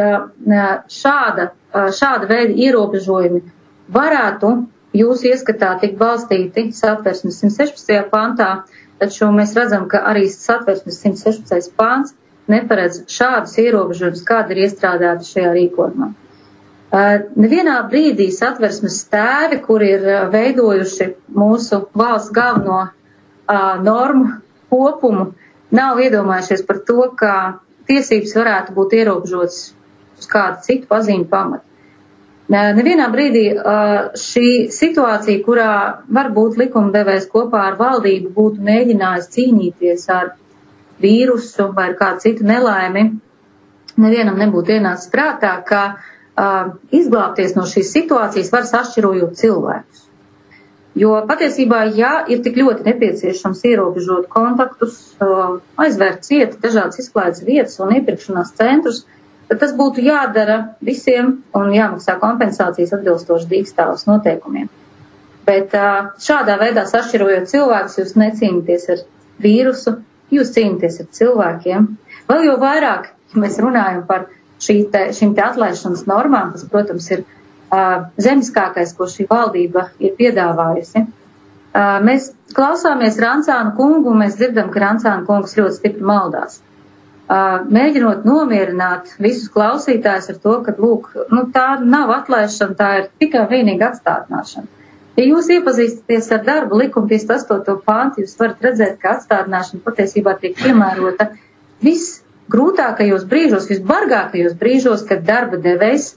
šāda veida ierobežojumi varētu jūsu ieskatā tikt balstīti satversmes 116. pantā, taču mēs redzam, ka arī satversmes 116. pants neparedz šādus ierobežojumus, kādi ir iestrādāti šajā rīkojumā. Nevienā brīdī satversmes tēvi, kuri ir veidojuši mūsu valsts galveno normu kopumu, nav iedomājušies par to, ka tiesības varētu būt ierobežotas uz kādu citu pazīmi pamatu. Nevienā brīdī šī situācija, kurā varbūt likumdevējs kopā ar valdību būtu mēģinājis cīnīties ar vīrusu vai ar kādu citu nelaimi, nevienam nebūtu ienācis prātā, ka izglābties no šīs situācijas var sašķirojot cilvēkus. Jo patiesībā, ja ir tik ļoti nepieciešams ierobežot kontaktus, aizvērt cieti dažādas izklaides vietas un iepirkšanās centrus, tad tas būtu jādara visiem un jāmaksā kompensācijas atbilstoši dīkstāvas noteikumiem. Bet šādā veidā sašķirojot cilvēkus, jūs necīnīties ar vīrusu, jūs cīnīties ar cilvēkiem. Vēl jau vairāk, ja mēs runājam par šīm te atlaišanas normām, tas, protams, ir zemiskākais, ko šī valdība ir piedāvājusi. Mēs klausāmies Rancānu kungu, un mēs dzirdam, ka Rancāna kungs ļoti stipri maldās. Mēģinot nomierināt visus klausītājus ar to, ka, lūk, tā nav atlaišana, tā ir tikai vienīgi atstādināšana. Ja jūs iepazīstaties ar darba likumu 58. pāntu, jūs varat redzēt, ka atstādināšana patiesībā tiek piemērota visgrūtākajos brīžos, visbargākajos brīžos, kad darba devējs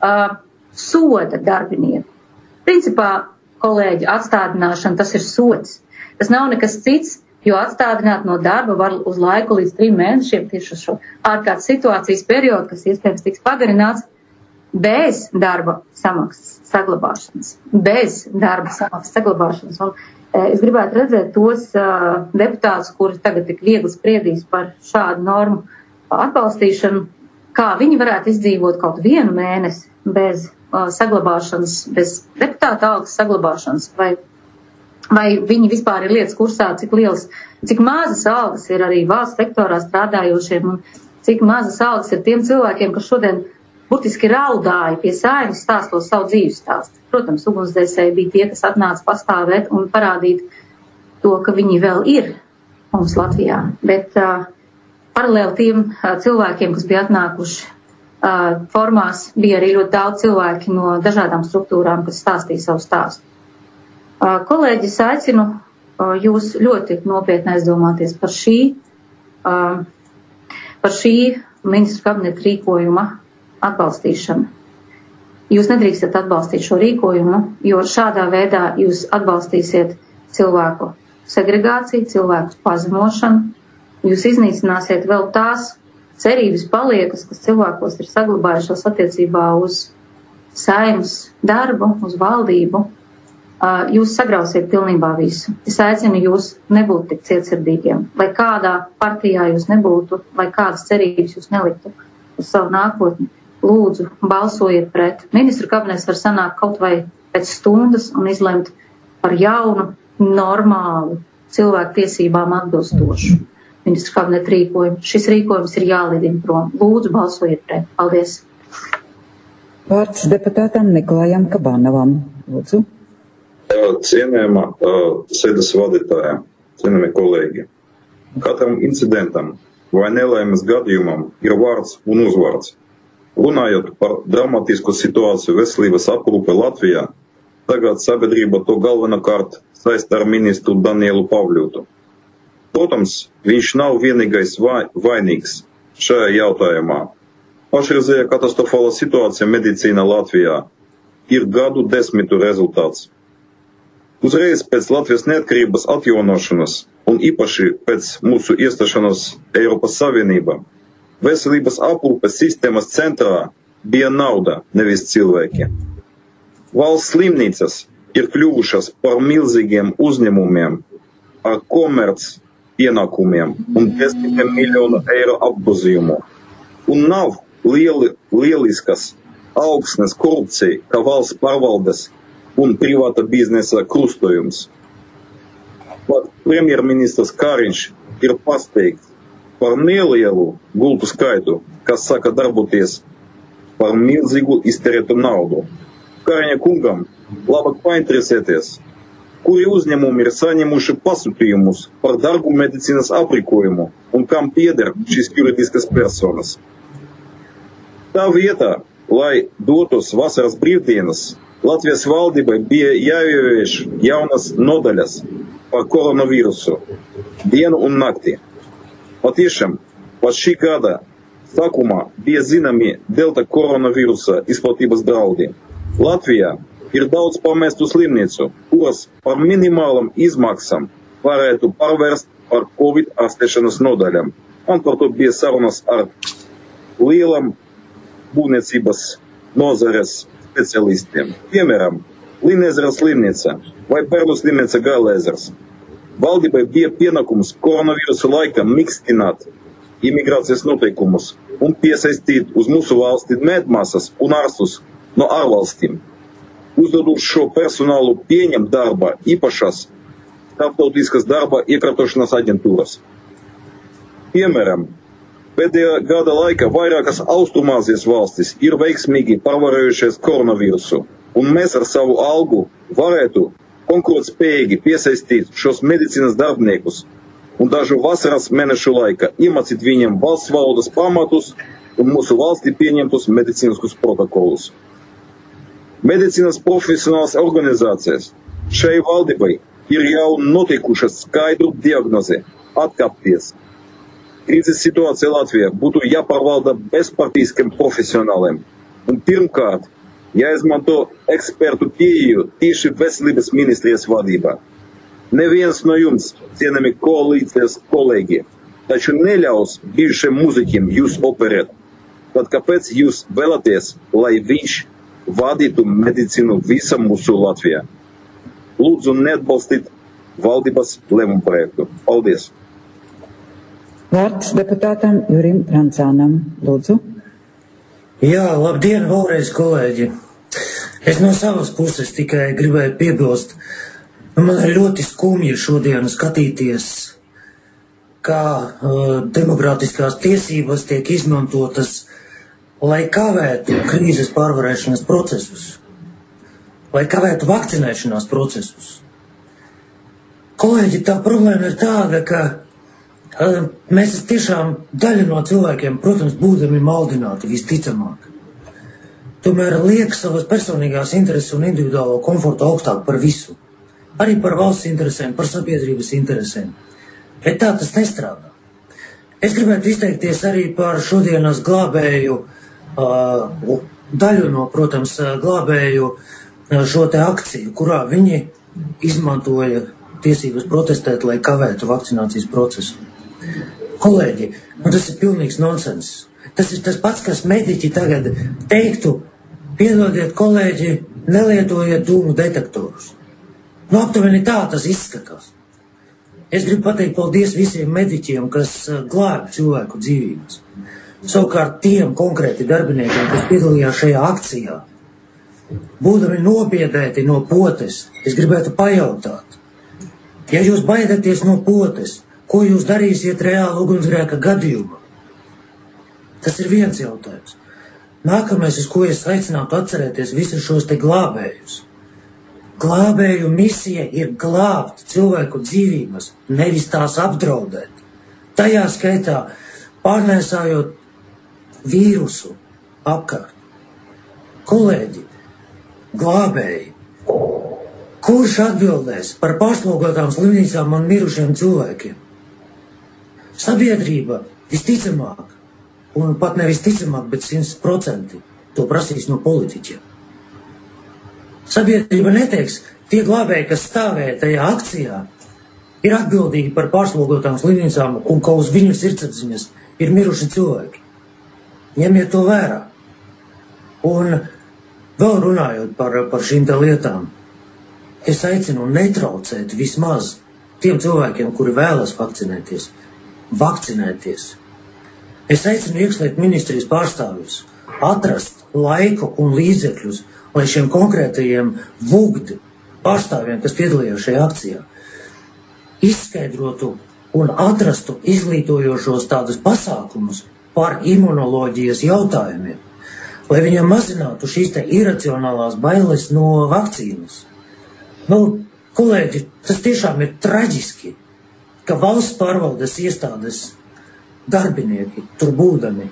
soda darbinieku. Principā, kolēģi, atstādināšana tas ir sods. Tas nav nekas cits, jo atstādināt no darba var uz laiku līdz 3 mēnešiem tieši uz šo ārkārtas situācijas periodu, kas iespējams tiks pagarināts bez darba samaksas saglabāšanas. Bez darba samaksas saglabāšanas. Un es gribētu redzēt tos deputātus, kuri tagad tik viegli spriedīs par šādu normu atbalstīšanu, kā viņi varētu izdzīvot kaut 1 mēnesi bez saglabāšanas, bez deputāta algas saglabāšanas, vai viņi vispār ir lietas kursā, cik mazas algas ir arī valsts sektorā strādājošiem un cik mazas algas ir tiem cilvēkiem, kas šodien burtiski raudāja pie Saeimas stāstot savu dzīves stāstu. Protams, ugunsdzēsēji bija tie, kas atnāca pastāvēt un parādīt to, ka viņi vēl ir mums Latvijā. Bet paralēli tiem cilvēkiem, kas bija atnākuši formās, bija arī ļoti daudz cilvēki no dažādām struktūrām, kas stāstīja savu stāstu. Kolēģis, aicinu jūs ļoti nopietni aizdomāties par šī ministru kabineta rīkojuma atbalstīšanu. Jūs nedrīkstat atbalstīt šo rīkojumu, jo šādā veidā jūs atbalstīsiet cilvēku segregāciju, cilvēku pazemošanu, jūs iznīcināsiet vēl tās cerības paliekas, kas cilvēkos ir saglabājušās attiecībā uz Saeimas darbu, uz valdību. Jūs sagrausiet pilnībā visu. Es aicinu jūs nebūt tik cietsirdīgiem. Lai kādā partijā jūs nebūtu, lai kādas cerības jūs neliktu uz savu nākotni, lūdzu, balsojiet pret. Ministru kabinets var sanākt kaut vai pēc stundas un izlemt par jaunu, normālu, cilvēku tiesībām atbilstošu ministru kabineta rīkojumu. Šis rīkojums ir jālidina prom. Lūdzu, balsojiet pret. Paldies. Vārds deputātam Nikolajam Kabanovam. Lūdzu. Cienējamā sēdes vadītāja, cienējamie kolēģi. Katram incidentam vai nelaimes gadījumam ir vārds un uzvārds. Runājot par dramatisku situāciju veselības aprūpe Latvijā, tagad sabiedrība to galvenokārt saista ar ministru Danielu Pavļotu. Protams, viņš nav vienīgais vainīgs šajā jautājumā. Pašreizējā katastrofāla situācija medicīnā Latvijā ir gadu desmitu rezultāts. Uzreiz pēc Latvijas neatkarības atjaunošanas un īpaši pēc mūsu iestāšanās Eiropas Savienībā veselības aprūpes sistēmas centrā bija nauda, nevis cilvēki. Valsts slimnīcas ir kļuvušas par milzīgiem uzņēmumiem ar komerc ienākumiem un desmitiem miljonu eiro apgrozījumu. Un nav lieliskas augsnes korupcija, kā valsts pārvaldes un privāta biznesa krustojums. Pat premjerministrs Kariņš ir pasteikts par nelielu gultu skaitu, kas saka darboties par milzīgu iztērētu naudu. Kariņa kungam labāk painteresēties, kuri uzņēmumi ir saņemuši pasūtījumus par dārgu medicīnas aprīkojumu un kam pieder šīs juridiskas personas. Tā vietā, lai dotos vasaras brīvdienas, Latvijas valdībai bija jāievieš jaunas nodaļas par koronavīrusu dienu un nakti. Patiešām, pat šī gada sākumā bija zināmi delta koronavīrusa izplatības draudi. Latvijā ir daudz pamestu slimnīcu, kuras par minimālam izmaksām varētu pārvērst par Covid ārstēšanas nodaļām. Man par to bija sarunas ar lielam būvniecības nozares specialistiem. Piemēram, Līnezera slimnīca vai Perlu slimnīca Gālēzers. Valdībai bija pienākums koronavīrusa laikā mīkstināt imigrācijas noteikumus un piesaistīt uz mūsu valsti medmāsas un ārstus no ārvalstīm. Uzdodot šo personālu pieņemt darba īpašās starptautiskas darba iekārtošanas aģentūras. Piemēram, pēdējā gada laikā vairākas Austrumāzijas valstis ir veiksmīgi pārvarējušies koronavīrusu, un mēs ar savu algu varētu konkurētspējīgi piesaistīt šos medicīnas darbiniekus un dažu vasaras mēnešu laikā iemācīt viņiem valsts valodas pamatus un mūsu valstī pieņemtus medicīniskus protokolus. Medicīnas profesionālas organizācijas šai valdībai ir jau notikušas skaidru diagnozi atkāpties. Krīzes situācija Latvijā būtu jāpārvalda bezpartīskiem profesionāliem. Un pirmkārt, jāizmanto ekspertu pieeju tieši veselības ministrijas vadībā. Neviens no jums, cienami koalīcijas kolēģi, taču neļaus bijušiem mūziķiem jūs operēt. Tad kāpēc jūs vēlaties, lai viņš vadītu medicīnu visam mūsu Latvijā? Lūdzu, neatbalstīt valdības lēmumu projektu. Paldies! Vārds deputātam Jurim Ranzānam. Lūdzu. Jā, labdien vēlreiz, kolēģi. Es no savas puses tikai gribēju piebilst, man ir ļoti skumji šodien skatīties, kā demokrātiskās tiesības tiek izmantotas, lai kavētu krīzes pārvarēšanas procesus, lai kavētu vakcinēšanās procesus. Kolēģi, tā problēma ir tāda, ka mēs tiešām daļa no cilvēkiem, protams, būdami maldināti visticamāk. Tomēr liek savas personīgās intereses un individuālo komfortu augstāk par visu. Arī par valsts interesēm, par sabiedrības interesēm. Bet tā tas nestrādā. Es gribētu izteikties arī par šodienas glābēju daļu no, protams, glābēju šo te akciju, kurā viņi izmantoja tiesības protestēt, lai kavētu vakcinācijas procesu. Kolēģi, tas ir pilnīgs nonsens. Tas ir tas pats, kas mediķi tagad teiktu, piedodiet, kolēģi, nelietojiet dūmu detektorus. Aptuveni tā tas izskatās. Es gribu pateikt paldies visiem mediķiem, kas glāb cilvēku dzīvības. Savukārt tiem konkrēti darbiniekiem, kas piedalījās šajā akcijā, būdami nobiedēti no potes, es gribētu pajautāt, ja jūs baidaties no potes, ko jūs darīsiet reāli ugunsgrēka gadījumā? Tas ir viens jautājums. Nākamais, uz ko es aicinātu atcerēties visus šos te glābējus. Glābēju misija ir glābt cilvēku dzīvības, nevis tās apdraudēt. Tajā skaitā pārnēsājot vīrusu apkārt. Kolēģi, glābēji, kurš atbildēs par pārslogotām slimnīcām un mirušiem cilvēkiem? Sabiedrība visticamāk, un pat nevis ticamāk, bet 100% to prasīs no politiķiem. Sabiedrība neteiks, tie glābēji, kas stāvēja tajā akcijā, ir atbildīgi par pārslogotām slimnīcām un ka uz viņu sirdsapziņas ir miruši cilvēki. Ņemiet to vērā. Un vēl runājot par šīm te lietām, es aicinu netraucēt vismaz tiem cilvēkiem, kuri vēlas vakcinēties. Es aicinu iekšlietu ministrijas pārstāvjus atrast laiku un līdzekļus, lai šiem konkrētajiem vugdi pārstāvjiem, kas piedalījās šajā akcijā, izskaidrotu un atrastu izglītojošos tādus pasākumus par imunoloģijas jautājumiem, lai viņiem mazinātu šīs te iracionālās bailes no vakcīnas. Kolēģi, tas tiešām ir traģiski, ka valsts pārvaldes iestādes darbinieki tur būdami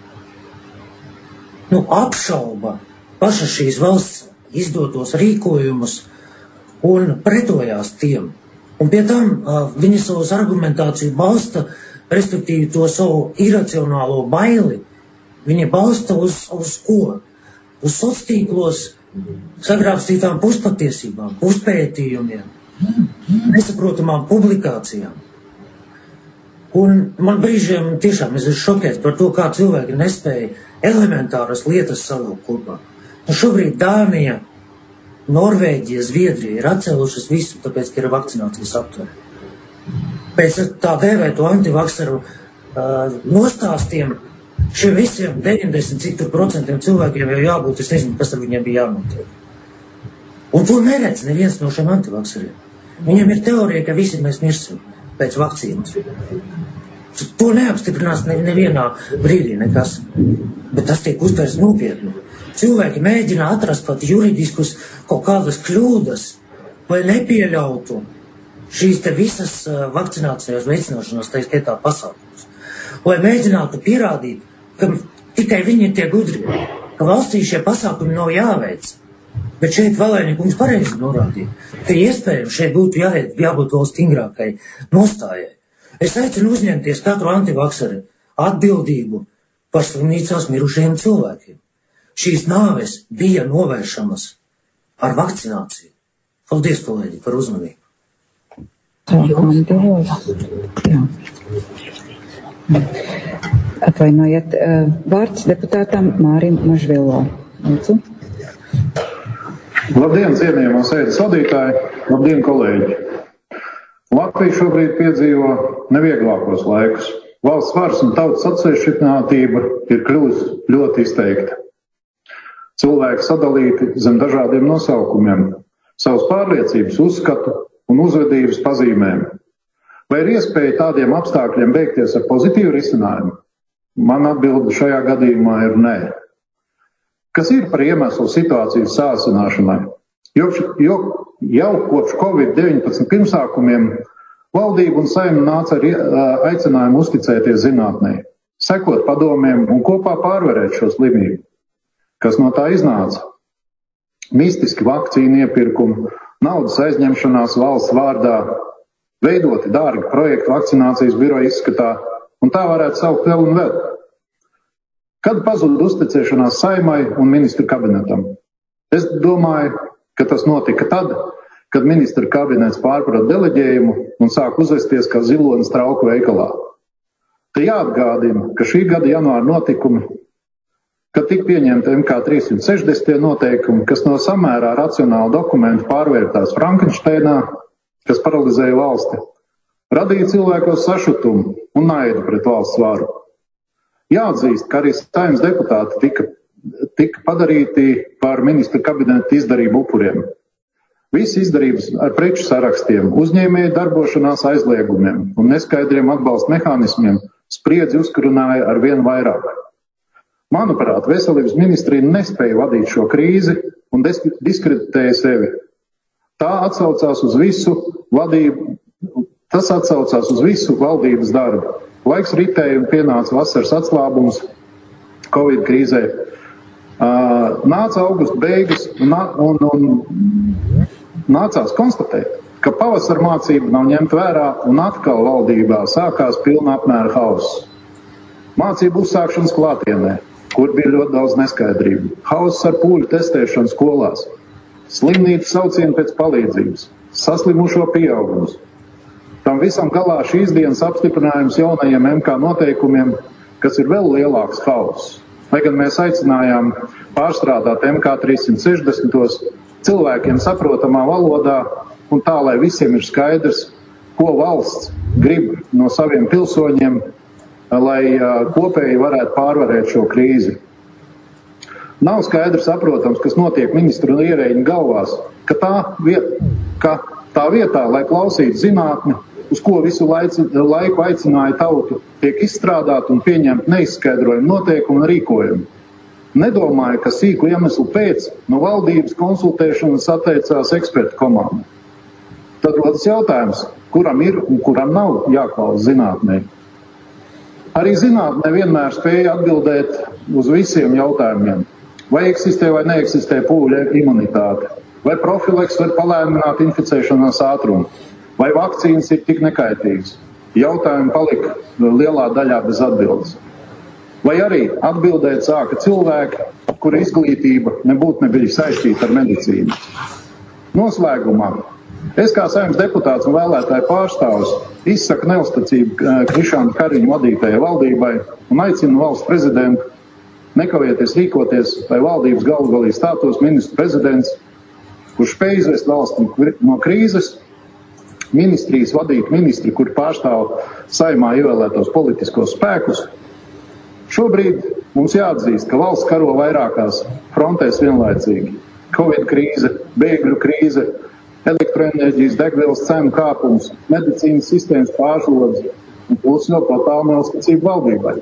apšauba paša šīs valsts izdotos rīkojumus un pretojās tiem. Un pie tam viņi savus argumentāciju balsta, respektīvi to savu iracionālo baili, viņi balsta uz ko? Uz sociālos tīklos sagrābstītām puspatiesībām, puspētījumiem, nesaprotamām publikācijām. Un man brīžiem tiešām es esmu šokēts par to, kā cilvēki nespēja elementāras lietas savilkt kopā. Un šobrīd Dānija, Norvēģija, Zviedrija ir atcēlušas visu, tāpēc, ka ir vakcinācijas aptvere. Pēc tā dēvēto antivakseru nostāstiem šiem visiem 90% cilvēkiem jau jābūt, es nezinu, kas ar viņiem bija jānotiek. Un to neredz neviens no šiem antivakseriem. Viņiem ir teorija, ka visi mēs mirsim pēc vakcīnas. To neapstiprinās nevienā brīdī nekas, bet tas tiek uztvērts nopietni. Cilvēki mēģina atrast pat juridiskus kaut kādas kļūdas, lai nepieļautu šīs te visas vakcinācijas veicināšanas, tā skaitā pasākumus. Lai mēģinātu pierādīt, ka tikai viņi ir tie gudrie, ka valstī šie pasākumi nav jāveic. Bet šeit Valēņa kungs pareizi norādīja, ka iespējams šeit būtu jābūt vēl stingrākai nostājai. Es aicinu uzņemties katru antivakseri atbildību par slimnīcās mirušajiem cilvēkiem. Šīs nāves bija novēršamas ar vakcināciju. Paldies, kolēģi, par uzmanību. Atvainojiet, vārds deputātam Mārim Mažvilo. Lūdzu. Labdien, cienījamā sēdes vadītāji, labdien, kolēģi. Latvija šobrīd piedzīvo nevieglākos laikus. Valsts varas un tautas atsevišķinātība ir kļuvusi ļoti izteikta. Cilvēki sadalīti zem dažādiem nosaukumiem, savas pārliecības, uzskatu un uzvedības pazīmēm. Vai ir iespēja tādiem apstākļiem beigties ar pozitīvu risinājumu? Man atbilde šajā gadījumā ir nē. Kas ir par iemeslu situācijas sāsināšanai? Jau kopš Covid-19 pirmsākumiem valdība un Saeima nāca ar aicinājumu uzticēties zinātnē, sekot padomiem un kopā pārvarēt šo slimību. Kas no tā iznāca? Mistiski vakcīnu iepirkumu, naudas aizņemšanās valsts vārdā, veidoti dārgi projekti vakcinācijas biroja izskatā, un tā varētu saukt vēl un vēl. Kad pazuda uzticēšanās Saeimai un ministru kabinetam? Es domāju, ka tas notika tad, kad ministru kabinets pārprata deleģējumu un sāk uzvesties kā zilonis trauku veikalā. Te jāatgādina, ka šī gada janvāra notikumi, kad tika pieņemta MK 360 noteikumi, kas no samērā racionāla dokumenta pārvērtās Frankensteinā, kas paralizēja valsti, radīja cilvēkos sašutumu un naidu pret valsts varu. Jāatzīst, ka arī Saeimas deputāti tika padarīti par ministru kabineta izdarību upuriem. Visi izdarības ar preču sarakstiem, uzņēmēju darbošanās aizliegumiem un neskaidriem atbalsta mehānismiem spriedzi uzkurināja ar vien vairāk. Manuprāt, veselības ministrija nespēja vadīt šo krīzi un diskreditēja sevi. Tas atsaucās uz visu valdības darbu. Laiks ritēja un pienāca vasaras atslābums Covid krīzē. Nāca augusta beigas un nācās konstatēt, ka pavasara mācība nav ņemta vērā un atkal valdībā sākās pilna apmēra hauss. Mācību uzsākšanas klātienē, kur bija ļoti daudz neskaidrību. Hauss ar pūļu testēšanu skolās, slimnīcu saucienu pēc palīdzības, saslimušo pieaugums. Tam visam galā šīs dienas apstiprinājums jaunajiem MK noteikumiem, kas ir vēl lielāks hauss. Lai gan mēs aicinājām pārstrādāt MK 360 cilvēkiem saprotamā valodā un tā, lai visiem ir skaidrs, ko valsts grib no saviem pilsoņiem, lai kopēji varētu pārvarēt šo krīzi. Nav skaidrs saprotams, kas notiek ministru un ierēģu galvās, ka tā vietā, lai klausītu zinātni, uz ko visu laiku aicināja tautu, tiek izstrādāt un pieņemt neizskaidrojumu noteikumu un rīkojumu. Nedomāju, ka sīku iemeslu pēc no valdības konsultēšanas atteicās ekspertu komanda. Tad rodas jautājums, kuram ir un kuram nav jāklausa zinātnē. Arī zinātnē vienmēr spēja atbildēt uz visiem jautājumiem. Vai eksistē vai neeksistē pūļa imunitāte? Vai profileks var palēnināt inficēšanās ātrumu? Vai vakcīnas ir tik nekaitīgas? Jautājumi palika lielā daļā bez atbildes. Vai arī atbildēt sāka cilvēki, kura izglītība nebija saistīta ar medicīnu. Noslēgumā es kā Saeimas deputāts un vēlētāju pārstāvis izsaku neuzticību Krišāna Kariņa vadītajai valdībai un aicinu valsts prezidentu nekavieties rīkoties, lai valdības galvgalī stātos ministru prezidents, kurš spēj izvest valsti no krīzes, ministrijas vadīt ministri, kuri pārstāv Saeimā ievēlētos politiskos spēkus. Šobrīd mums jāatzīst, ka valsts karo vairākās frontēs vienlaicīgi. Covid krīze, bēgļu krīze, elektroenerģijas degvielas cenu kāpums, medicīnas sistēmas pārslodze un plus vēl totāla neuzticība valdībai.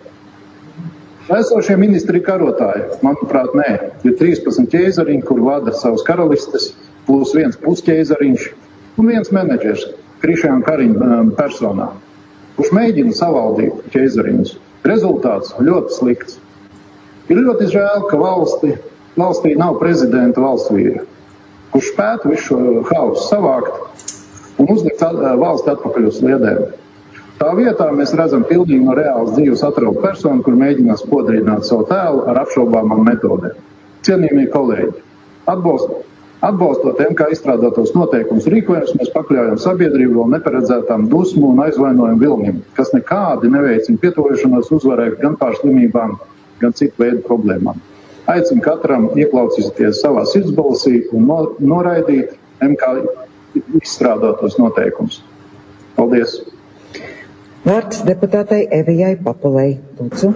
Esošie ministri karotāji, manuprāt, nē, ir 13 ķēzariņi, kur vada savus karalistes, plus viens pusķēzariņš un viens menedžers, Krišāna Kariņa personā, kurš mēģina savaldīt ķēzariņus. Rezultāts ļoti slikts. Ir ļoti žēl, ka valstī nav prezidenta valsts vīra, kurš spētu visu šo hausu savākt un uzlikt valsti atpakaļ uz sliedēm. Tā vietā mēs redzam pilnīgi no reālas dzīves atraugu personu, kur mēģinās podrīdināt savu tēlu ar apšaubāmām metodēm. Cienījamie kolēģi, atbalstot MK izstrādātos noteikumus rīkojumus, mēs pakļaujam sabiedrību vēl neparedzētām dusmu un aizvainojumu vilnim, kas nekādi neveicina pietuvošanos uzvarai gan pār slimībām, gan citu veidu problēmām. Aicinu katram ieklausīties savā sirdsbalsī un noraidīt MK izstrādātos noteikumus. Paldies! Vārds deputātei Evijai Papulei. Lūdzu.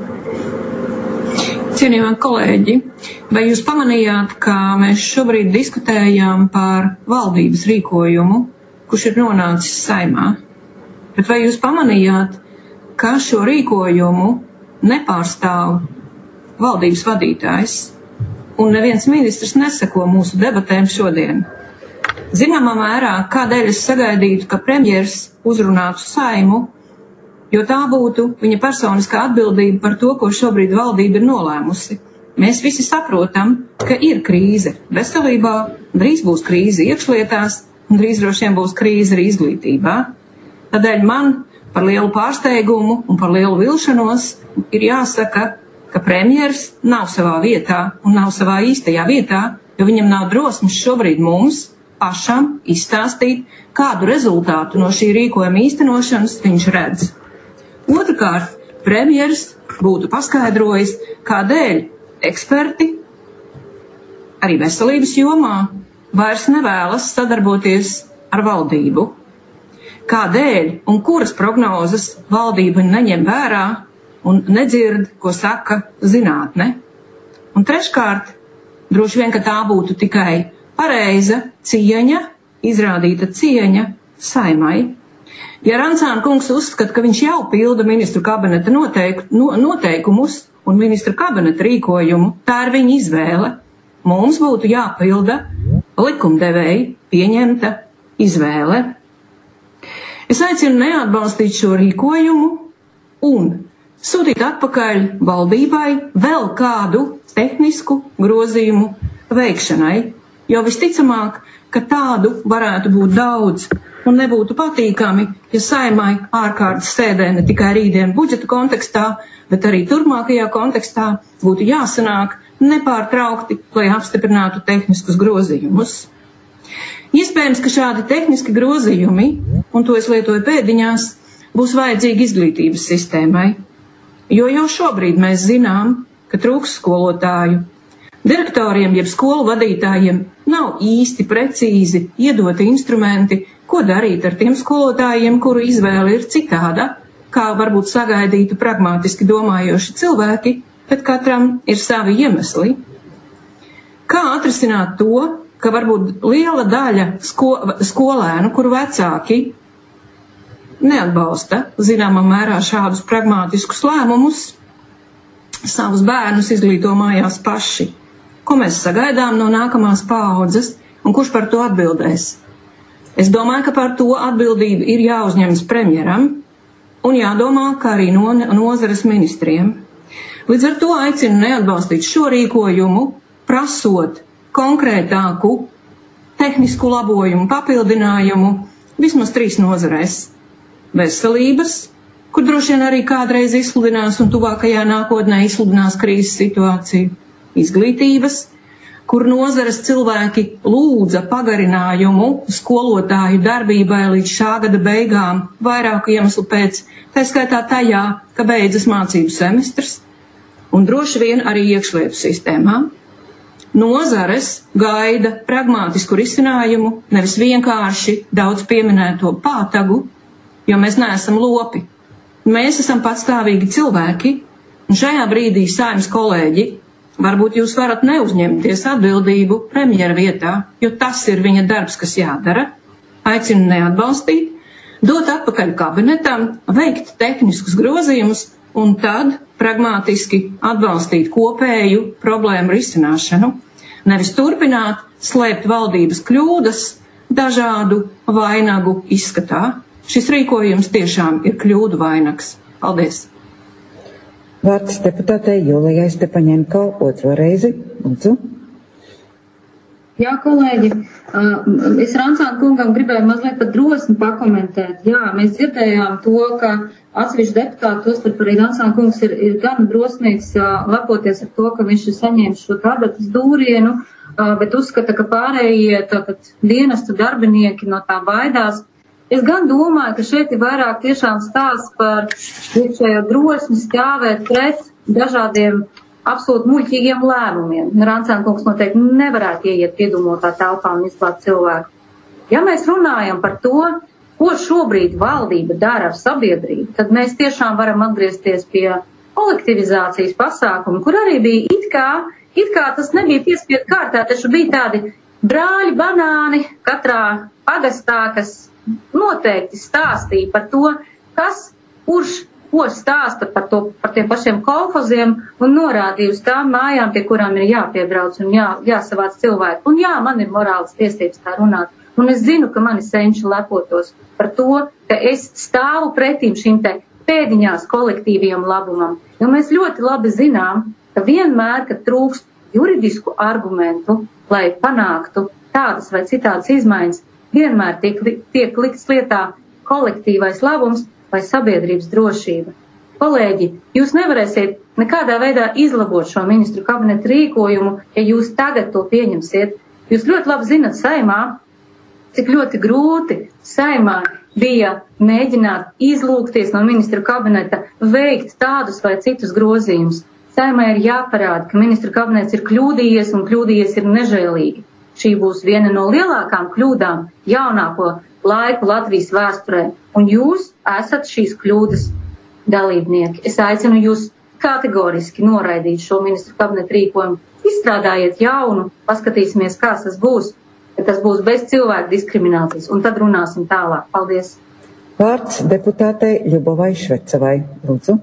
Cienījamie kolēģi, vai jūs pamanījāt, ka mēs šobrīd diskutējam par valdības rīkojumu, kurš ir nonācis Saeimā? Bet vai jūs pamanījāt, ka šo rīkojumu nepārstāv valdības vadītājs un neviens ministrs neseko mūsu debatēm šodien? Zināmā mērā, kādēļ es sagaidītu, ka premjers uzrunātu Saeimu, jo tā būtu viņa personiskā atbildība par to, ko šobrīd valdība ir nolēmusi. Mēs visi saprotam, ka ir krīze veselībā, drīz būs krīze iekšlietās un drīz droši vien būs krīze arī izglītībā. Tādēļ man par lielu pārsteigumu un par lielu vilšanos ir jāsaka, ka premjers nav savā vietā un nav savā īstajā vietā, jo viņam nav drosmes šobrīd mums pašam izstāstīt, kādu rezultātu no šī rīkojuma īstenošanas viņš redz. Otrakārt, premjers būtu paskaidrojis, kādēļ eksperti arī veselības jomā vairs nevēlas sadarboties ar valdību. Kādēļ un kuras prognozes valdība neņem vērā un nedzird, ko saka zinātne. Un treškārt, droši vien, ka tā būtu tikai pareiza cieņa, izrādīta cieņa Saeimai. Ja Rancāna kungs uzskata, ka viņš jau pilda ministru kabineta noteikumus un ministru kabineta rīkojumu, tā ir viņa izvēle. Mums būtu jāpilda likumdevēji pieņemta izvēle. Es aicinu neatbalstīt šo rīkojumu un sūtīt atpakaļ valdībai vēl kādu tehnisku grozījumu veikšanai, jo visticamāk, ka tādu varētu būt daudz. Un nebūtu patīkami, ja Saeimai ārkārtas sēdē ne tikai rītdien budžeta kontekstā, bet arī turpmākajā kontekstā būtu jāsanāk nepārtraukti, lai apstiprinātu tehniskus grozījumus. Iespējams, ka šādi tehniski grozījumi, un to es lietoju pēdiņās, būs vajadzīgi izglītības sistēmai, jo jau šobrīd mēs zinām, ka trūks skolotāju. Direktoriem jeb skolu vadītājiem nav īsti precīzi iedoti instrumenti, ko darīt ar tiem skolotājiem, kuru izvēle ir citāda, kā varbūt sagaidītu pragmatiski domājoši cilvēki, bet katram ir savi iemesli. Kā atrisināt to, ka varbūt liela daļa skolēnu, kuru vecāki neatbalsta zināmā mērā šādus pragmatiskus lēmumus, savus bērnus izglīto mājās paši? Ko mēs sagaidām no nākamās paaudzes un kurš par to atbildēs? Es domāju, ka par to atbildību ir jāuzņemas premjeram un jādomā, kā arī nozares ministriem. Līdz ar to aicinu neatbalstīt šo rīkojumu, prasot konkrētāku tehnisku labojumu, papildinājumu vismaz 3 nozarēs. Veselības, kur droši vien arī kādreiz izsludinās un tuvākajā nākotnē izsludinās krīzes situāciju. izglītības, kur nozares cilvēki lūdza pagarinājumu skolotāju darbībai līdz šā gada beigām vairāku iemeslu pēc, tā skaitā tajā, ka beidzas mācību semestrs, un droši vien arī iekšlietu sistēmā. Nozares gaida pragmātisku risinājumu, nevis vienkārši daudz pieminēto pātagu, jo mēs neesam lopi. Mēs esam patstāvīgi cilvēki, un šajā brīdī Saeimas kolēģi, varbūt jūs varat neuzņemties atbildību premjera vietā, jo tas ir viņa darbs, kas jādara. Aicinu neatbalstīt, dot atpakaļ kabinetam, veikt tehniskus grozījumus un tad pragmātiski atbalstīt kopēju problēmu risināšanu. Nevis turpināt slēpt valdības kļūdas dažādu vainagu izskatā. Šis rīkojums tiešām ir kļūdu vainags. Paldies! Vārds deputātei Julijai Stepaņenko otro reizi. Lūdzu. Jā, kolēģi, es Rancāna kungam gribēju mazliet pat drosmi pakomentēt. Jā, mēs dzirdējām to, ka atsevišķi deputāti, tostarp arī Rancāna kungs ir gan drosmīgs lepoties ar to, ka viņš ir saņēmis šo adatas dūrienu, bet uzskata, ka pārējie tātad dienestu darbinieki no tā baidās. Es gan domāju, ka šeit ir vairāk tiešām stāsts par iekšējo drosmi stāvēt pret dažādiem absolūti muļķīgiem lēmumiem. Rancāna kungs noteikti nevarētu ieiet piedomotā telpā un izglābt cilvēku. Ja mēs runājam par to, ko šobrīd valdība dara ar sabiedrību, tad mēs tiešām varam atgriezties pie kolektivizācijas pasākumu, kur arī bija it kā tas nebija piespiedu kārtā, taču bija tādi brāļi banāni katrā pagastā, kas noteikti stāstīja par to, kurš stāsta par tiem pašiem kolhoziem un norādīja uz tām mājām, pie kurām ir jāpiebrauc un jāsavāc cilvēki. Un jā, man ir morāls tiesības tā runāt. Un es zinu, ka mani senči lepotos par to, ka es stāvu pretīm šim te pēdiņās kolektīvajam labumam. Jo mēs ļoti labi zinām, ka vienmēr, kad trūkst juridisku argumentu, lai panāktu tādas vai citādas izmaiņas, vienmēr tiek likts lietā kolektīvais labums vai sabiedrības drošība. Kolēģi, jūs nevarēsiet nekādā veidā izlabot šo ministru kabinetu rīkojumu, ja jūs tagad to pieņemsiet. Jūs ļoti labi zinat Saeimā, cik ļoti grūti Saeimā bija mēģināt izlūgties no ministru kabineta, veikt tādus vai citus grozījumus. Saeimā ir jāparāda, ka ministru kabinets ir kļūdījies un kļūdījies ir nežēlīgi. Šī būs viena no lielākām kļūdām jaunāko laiku Latvijas vēsturē, un jūs esat šīs kļūdas dalībnieki. Es aicinu jūs kategoriski noraidīt šo ministru kabinetu rīkojumu. Izstrādājiet jaunu, paskatīsimies, kā tas būs, ka tas būs bez cilvēku diskriminācijas, un tad runāsim tālāk. Paldies! Vārds deputātei Ļubovai Švecavai. Lūdzu.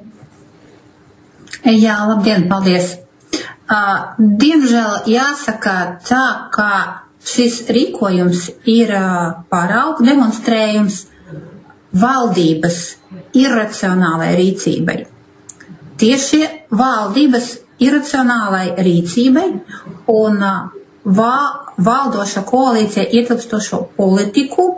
Jā, labdien, paldies! Diemžēl jāsaka tā, ka šis rīkojums ir paraugu demonstrējums valdības iracionālai rīcībai. Tieši valdības iracionālai rīcībai un valdoša koalīcija ietilpstošo politiķu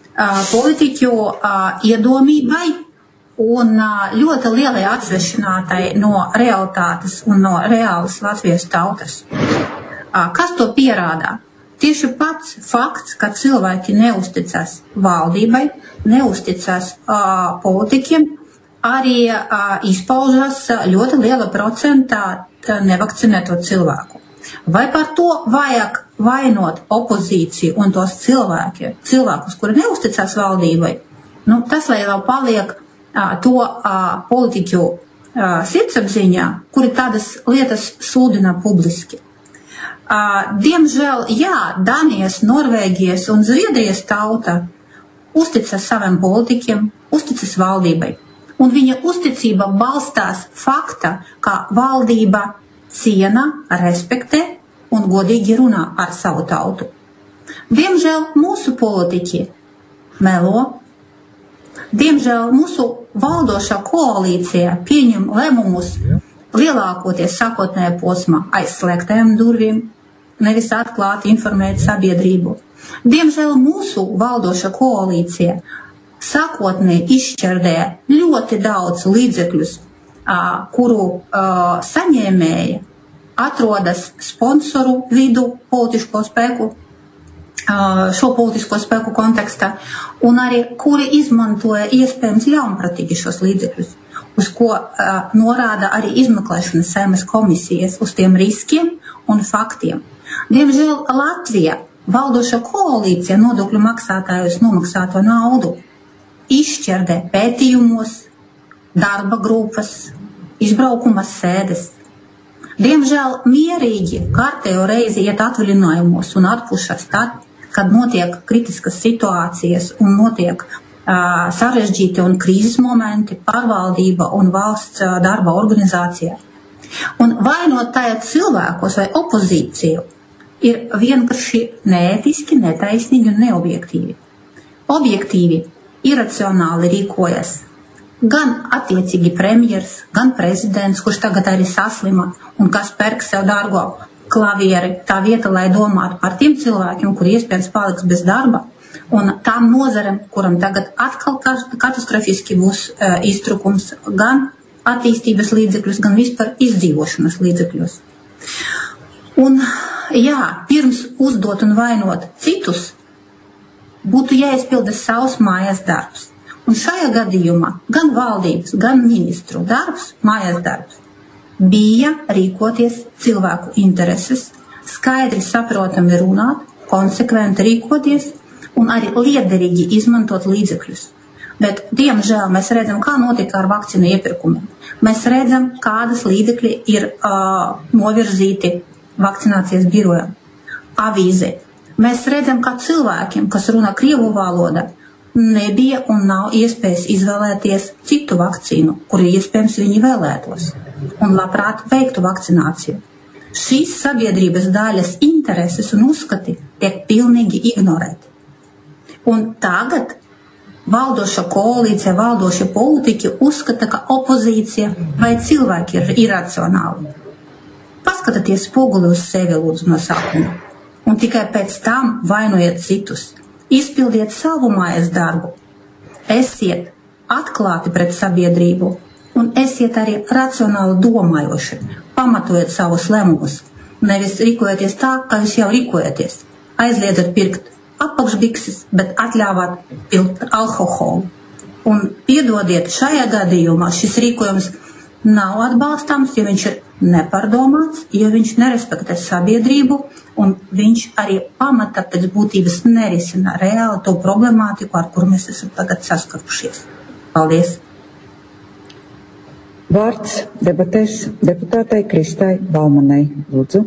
iedomībai un ļoti lielai atsvešinātai no realitātes un no reālas Latvijas tautas. Kas to pierādā? Tieši pats fakts, ka cilvēki neusticas valdībai, neusticas politiķiem, arī izpaužas ļoti liela procentā nevakcinēto cilvēku. Vai par to vajag vainot opozīciju un tos cilvēkus, kuri neusticas valdībai? Tas lai vēl paliek to politiķu sirdsapziņā, kuri tādas lietas sludina publiski. Diemžēl, jā, Danijas, Norvēģijas un Zviedrijas tauta uzticas saviem politiķiem, uzticas valdībai. Un viņa uzticība balstās fakta, ka valdība ciena, respektē un godīgi runā ar savu tautu. Diemžēl mūsu politiķi melo. Diemžēl mūsu valdošā koalīcija pieņem lēmumus lielākoties sākotnējā posmā aiz slēgtajām durvīm, nevis atklāti informēt sabiedrību. Diemžēl mūsu valdoša koalīcija sākotnēji izšķērdēja ļoti daudz līdzekļus, kuru saņēmēja atrodas sponsoru vidu šo politisko spēku kontekstā, un arī kuri izmantoja iespējams ļaunprātīgi šos līdzekļus, uz ko norāda arī izmeklēšanas Saeimas komisijas, uz tiem riskiem un faktiem. Diemžēl Latvija, valdoša koalīcija nodokļu maksātājus nomaksāto naudu, izšķerdē pētījumos, darba grupas, izbraukumas sēdes. Diemžēl mierīgi kārtējo reizi iet atvaļinājumos un atpušas tad, kad notiek kritiskas situācijas un notiek sarežģīti un krīzes momenti, pārvaldība un valsts darba organizācijā. Un vainot tajā cilvēkos vai opozīciju ir vienkārši neētiski, netaisnīgi un neobjektīvi. Objektīvi, iracionāli rīkojas gan attiecīgi premjers, gan prezidents, kurš tagad arī saslima un kas pērk sev dārgo klavieri, tā vieta, lai domātu par tiem cilvēkiem, kuri iespējams paliks bez darba, un tām nozarēm, kuram tagad atkal katastrofiski būs iztrukums gan attīstības līdzekļus, gan vispār izdzīvošanas līdzekļus. Un, jā, pirms uzdot un vainot citus, būtu jāizpilda savs mājas darbs. Un šajā gadījumā gan valdības, gan ministru darbs, mājas darbs, bija rīkoties cilvēku intereses, skaidri saprotami runāt, konsekventi rīkoties un arī liederīgi izmantot līdzekļus. Bet, diemžēl, mēs redzam, kā notika ar vakcīnu iepirkumiem. Mēs redzam, kādas līdzekļi ir novirzīti vakcinācijas birojām, avīzē. Mēs redzam, kā cilvēkiem, kas runā krievu valodā, nebija un nav iespējas izvēlēties citu vakcīnu, kuru iespējams viņi vēlētos un labprāt veiktu vakcināciju. Šīs sabiedrības daļas intereses un uzskati tiek pilnīgi ignorēti. Un tagad valdoša koalīcija, valdošie politiķi uzskata, ka opozīcija vai cilvēki ir iracionāli. Paskatieties spoguli uz sevi, lūdzu, no sākuma. Un tikai pēc tam vainojiet citus. Izpildiet savu mājas darbu. Esiet atklāti pret sabiedrību un esiet arī racionāli domājoši. Pamatojiet savus lēmumus. Nevis rīkojieties tā, kā jūs jau rīkojaties. Aizliedzat pirkt apakšbikses, bet atļāvāt pilkt alkoholu. Un piedodiet, šajā gadījumā šis rīkojums nav atbalstāms, jo viņš ir nepārdomāts, jo viņš nerespektē sabiedrību un viņš arī pamata pēc būtības nerisina reāli to problemātiku, ar kuru mēs esam tagad saskarušies. Paldies! Vārds debatēs deputātei Kristai Baumanai. Lūdzu.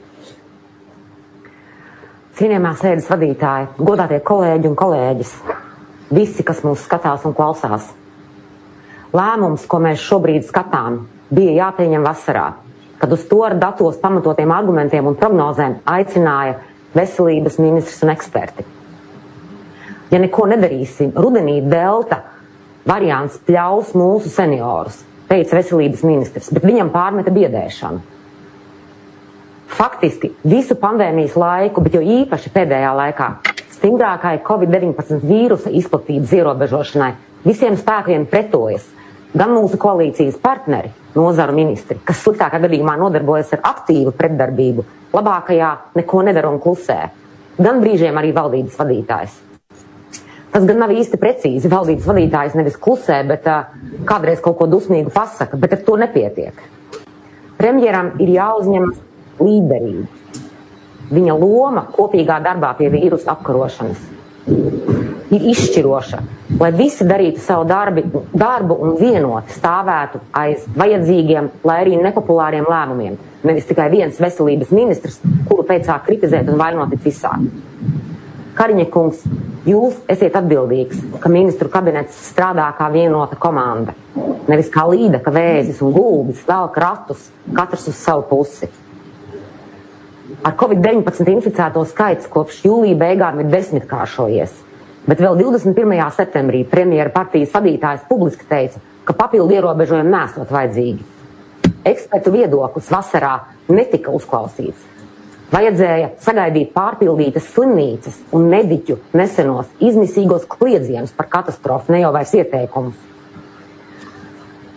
Cienījamā sēdes vadītāja, godātie kolēģi un kolēģis, visi, kas mūs skatās un klausās. Lēmums, ko mēs šobrīd skatām, bija jāpieņem vasarā, kad uz to ar datos pamatotiem argumentiem un prognozēm aicināja veselības ministrs un eksperti. Ja neko nedarīsim, rudenī delta variants pļaus mūsu seniorus, teica veselības ministrs, bet viņam pārmeta biedēšanu. Faktiski visu pandēmijas laiku, bet jo īpaši pēdējā laikā, stingrākai COVID-19 vīrusa izplatības ierobežošanai visiem spēkiem pretojas gan mūsu koalīcijas partneri, nozaru ministri, kas sliktākā gadījumā nodarbojas ar aktīvu pretdarbību, labākajā neko nedara un klusē, gan brīžiem arī valdības vadītājs. Tas gan nav īsti precīzi. Valdības vadītājs nevis klusē, bet kādreiz kaut ko dusmīgu pasaka, bet ar to nepietiek. Premjeram ir jāuzņem līderība. Viņa loma kopīgā darbā pie vīrusa apkarošanas ir izšķiroša, lai visi darītu savu darbu un vienoti stāvētu aiz vajadzīgiem, lai arī nepopulāriem lēmumiem. Nevis tikai viens veselības ministrs, kuru pēc sāk kritizēt un vainot visā. Kariņa kungs, jūs esiet atbildīgs, ka ministru kabinets strādā kā vienota komanda. Nevis kā līda, ka vēzis un gulbis velk ratus, katrs uz savu pusi. Ar COVID-19 inficēto skaits kopš jūlija beigām ir 10-kāršojies. Bet vēl 21. septembrī premjera partijas vadītājs publiski teica, ka papildu ierobežojumi nesot vajadzīgi. Ekspertu viedoklis vasarā netika uzklausīts. Vajadzēja sagaidīt pārpildītas slimnīcas un mediķu nesenos izmisīgos kliedzienus par katastrofu, ne jau vairs ieteikumus.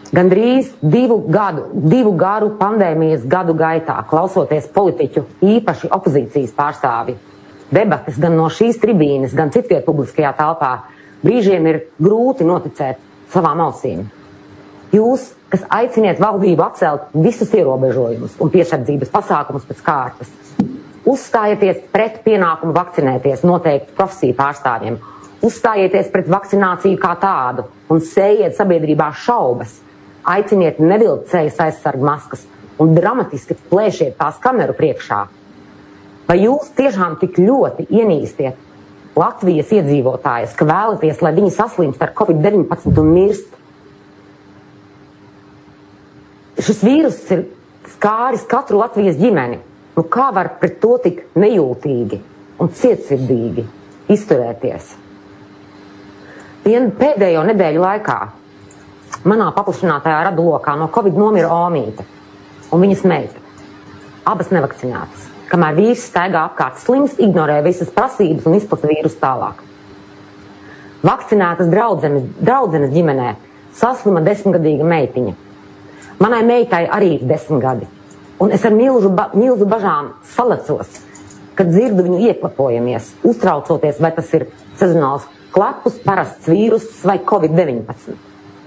Gandrīz divu garu pandēmijas gadu gaitā, klausoties politiķu, īpaši opozīcijas pārstāvi, debates gan no šīs tribīnes, gan citviet publiskajā telpā, brīžiem ir grūti noticēt savām ausīm. Jūs, kas aiciniet valdību atcelt visus ierobežojumus un piesardzības pasākumus pēc kārtas, uzstājieties pret pienākumu vakcinēties noteikti profesiju pārstāvjiem, uzstājieties pret vakcināciju kā tādu un sējiet sabiedrībā šaubas, aiciniet nevilkt sejas aizsargu maskas un dramatiski plēšiet tās kameru priekšā. Vai jūs tiešām tik ļoti ienīstiet Latvijas iedzīvotājus, ka vēlaties, lai viņi saslimst ar Covid-19 un mirst? Šis vīrus ir skāris katru Latvijas ģimeni. Nu, kā var pret to tik nejūtīgi un cietsirdīgi izturēties? Pēdējo nedēļu laikā manā paplašinātajā radulokā no Covid nomira Omīte un viņas meita. Abas nevakcinētas. Kamēr vīrs staigā apkārt slims, ignorē visas prasības un izplata vīrusu tālāk. Vakcinētas draudzenes ģimenē saslima 10-gadīga meitiņa. Manai meitai arī ir 10 gadi. Un es ar milzu bažām salecos, kad dzirdu viņu ieklapojamies, uztraucoties, vai tas ir sezonāls klepus, parasts vīrus vai Covid-19.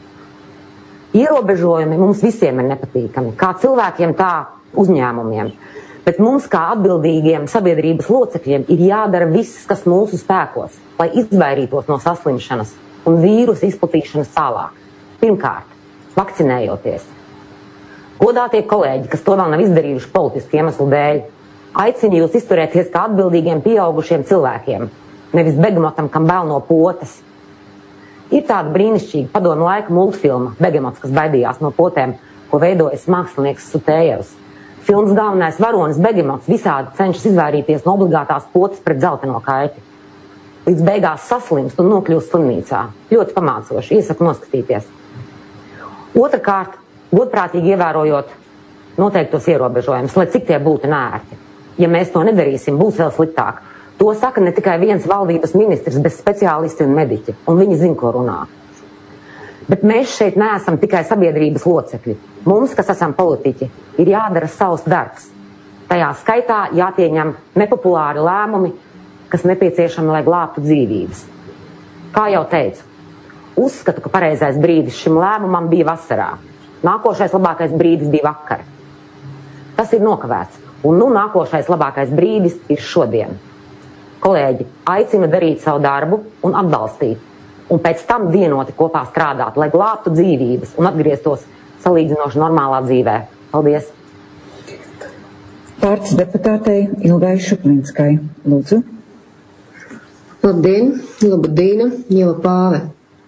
Ierobežojumi mums visiem ir nepatīkami, kā cilvēkiem, tā uzņēmumiem. Bet mums, kā atbildīgiem sabiedrības locekļiem, ir jādara viss, kas mūsu spēkos, lai izvairītos no saslimšanas un vīrusa izplatīšanas tālāk. Pirmkārt, vakcinējoties. Godātie kolēģi, kas to vēl nav izdarījuši politisku iemeslu dēļ, aicinu jūs izturēties kā atbildīgiem pieaugušiem cilvēkiem, nevis begemotam, kam bail no potes. Ir tāda brīnišķīga padomu laika multfilma Begemots, kas baidījās no potēm, ko veidojas mākslinieks Sutējevs. Filmas galvenais varonis Begemots visādi cenšas izvairīties no obligātās potes pret dzelteno kaiti. Līdz beigās saslimst un nokļūst slimnīcā. Ļoti pamācoši, iesaku noskatīties. Otrakārt, godprātīgi ievērojot noteiktos ierobežojumus, lai cik tie būtu neērti. Ja mēs to nedarīsim, būs vēl sliktāk. To saka ne tikai viens valdības ministrs, bet speciālisti un mediķi, un viņi zina, ko runā. Bet mēs šeit neesam tikai sabiedrības locekļi. Mums, kas esam politiķi, ir jādara savs darbs. Tajā skaitā jāpieņem nepopulāri lēmumi, kas nepieciešami, lai glābtu dzīvības. Kā jau teicu, uzskatu, ka pareizais brīdis šim lēmumam bija vasarā. Nākošais labākais brīdis bija vakar. Tas ir nokavēts, un nākošais labākais brīdis ir šodien. Kolēģi, aicinu darīt savu darbu un atbalstīt, un pēc tam vienoti kopā strādāt, lai glābtu dzīvības un atgrieztos salīdzinoši normālā dzīvē. Paldies! Vārds deputātei Ilgai Šuplinskai. Lūdzu. Labdien, labdīna, Ieva Pāve.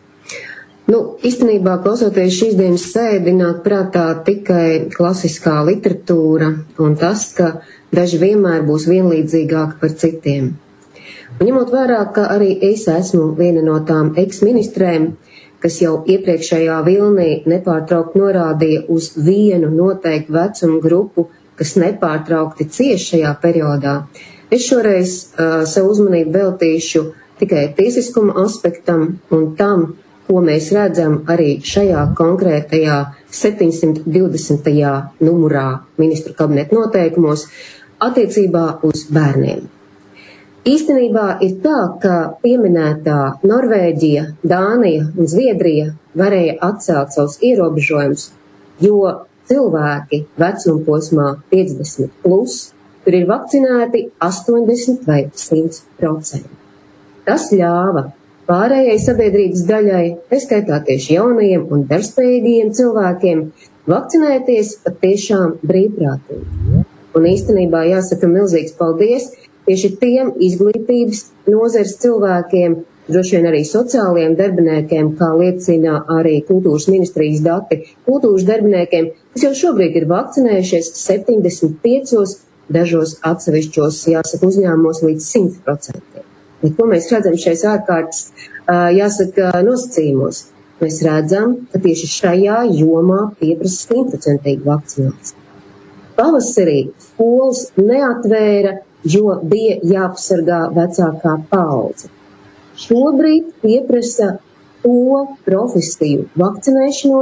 Īstenībā, klausoties šīs dienas sēdi, nāk prātā tikai klasiskā literatūra un tas, ka daži vienmēr būs vienlīdzīgāki par citiem. Un ņemot vērā, ka arī es esmu viena no tām eksministrēm, kas jau iepriekšējā vilnī nepārtraukti norādīja uz vienu noteiktu vecumu grupu, kas nepārtraukti cieš šajā periodā, es šoreiz savu uzmanību veltīšu tikai tiesiskuma aspektam un tam, ko mēs redzam arī šajā konkrētajā 720. numurā ministru kabineta noteikumos attiecībā uz bērniem. Īstenībā ir tā, ka pieminētā Norvēģija, Dānija un Zviedrija varēja atcelt savus ierobežojumus, jo cilvēki vecumposmā 50 plus tur ir vakcinēti 80 vai 100%. Tas ļāva pārējai sabiedrības daļai, neskaitā tieši jaunajiem un darbspējīgiem cilvēkiem, vakcinēties patiešām brīvprātīgi. Un īstenībā jāsaka milzīgs paldies tieši tiem izglītības nozares cilvēkiem, droši vien arī sociālajiem darbiniekiem, kā liecina arī kultūras ministrijas dati, kultūras darbiniekiem, kas jau šobrīd ir vakcinējušies 75, dažos atsevišķos, jāsaka, uzņēmumos līdz 100%. Bet ko mēs redzam šais ārkārtas, jāsaka, nosacījumos? Mēs redzam, ka tieši šajā jomā pieprasa 100% vakcināciju. Pavasarī skolas neatvēra, jo bija jāpasargā vecākā paudze. Šobrīd pieprasa to profesiju vakcinēšanos,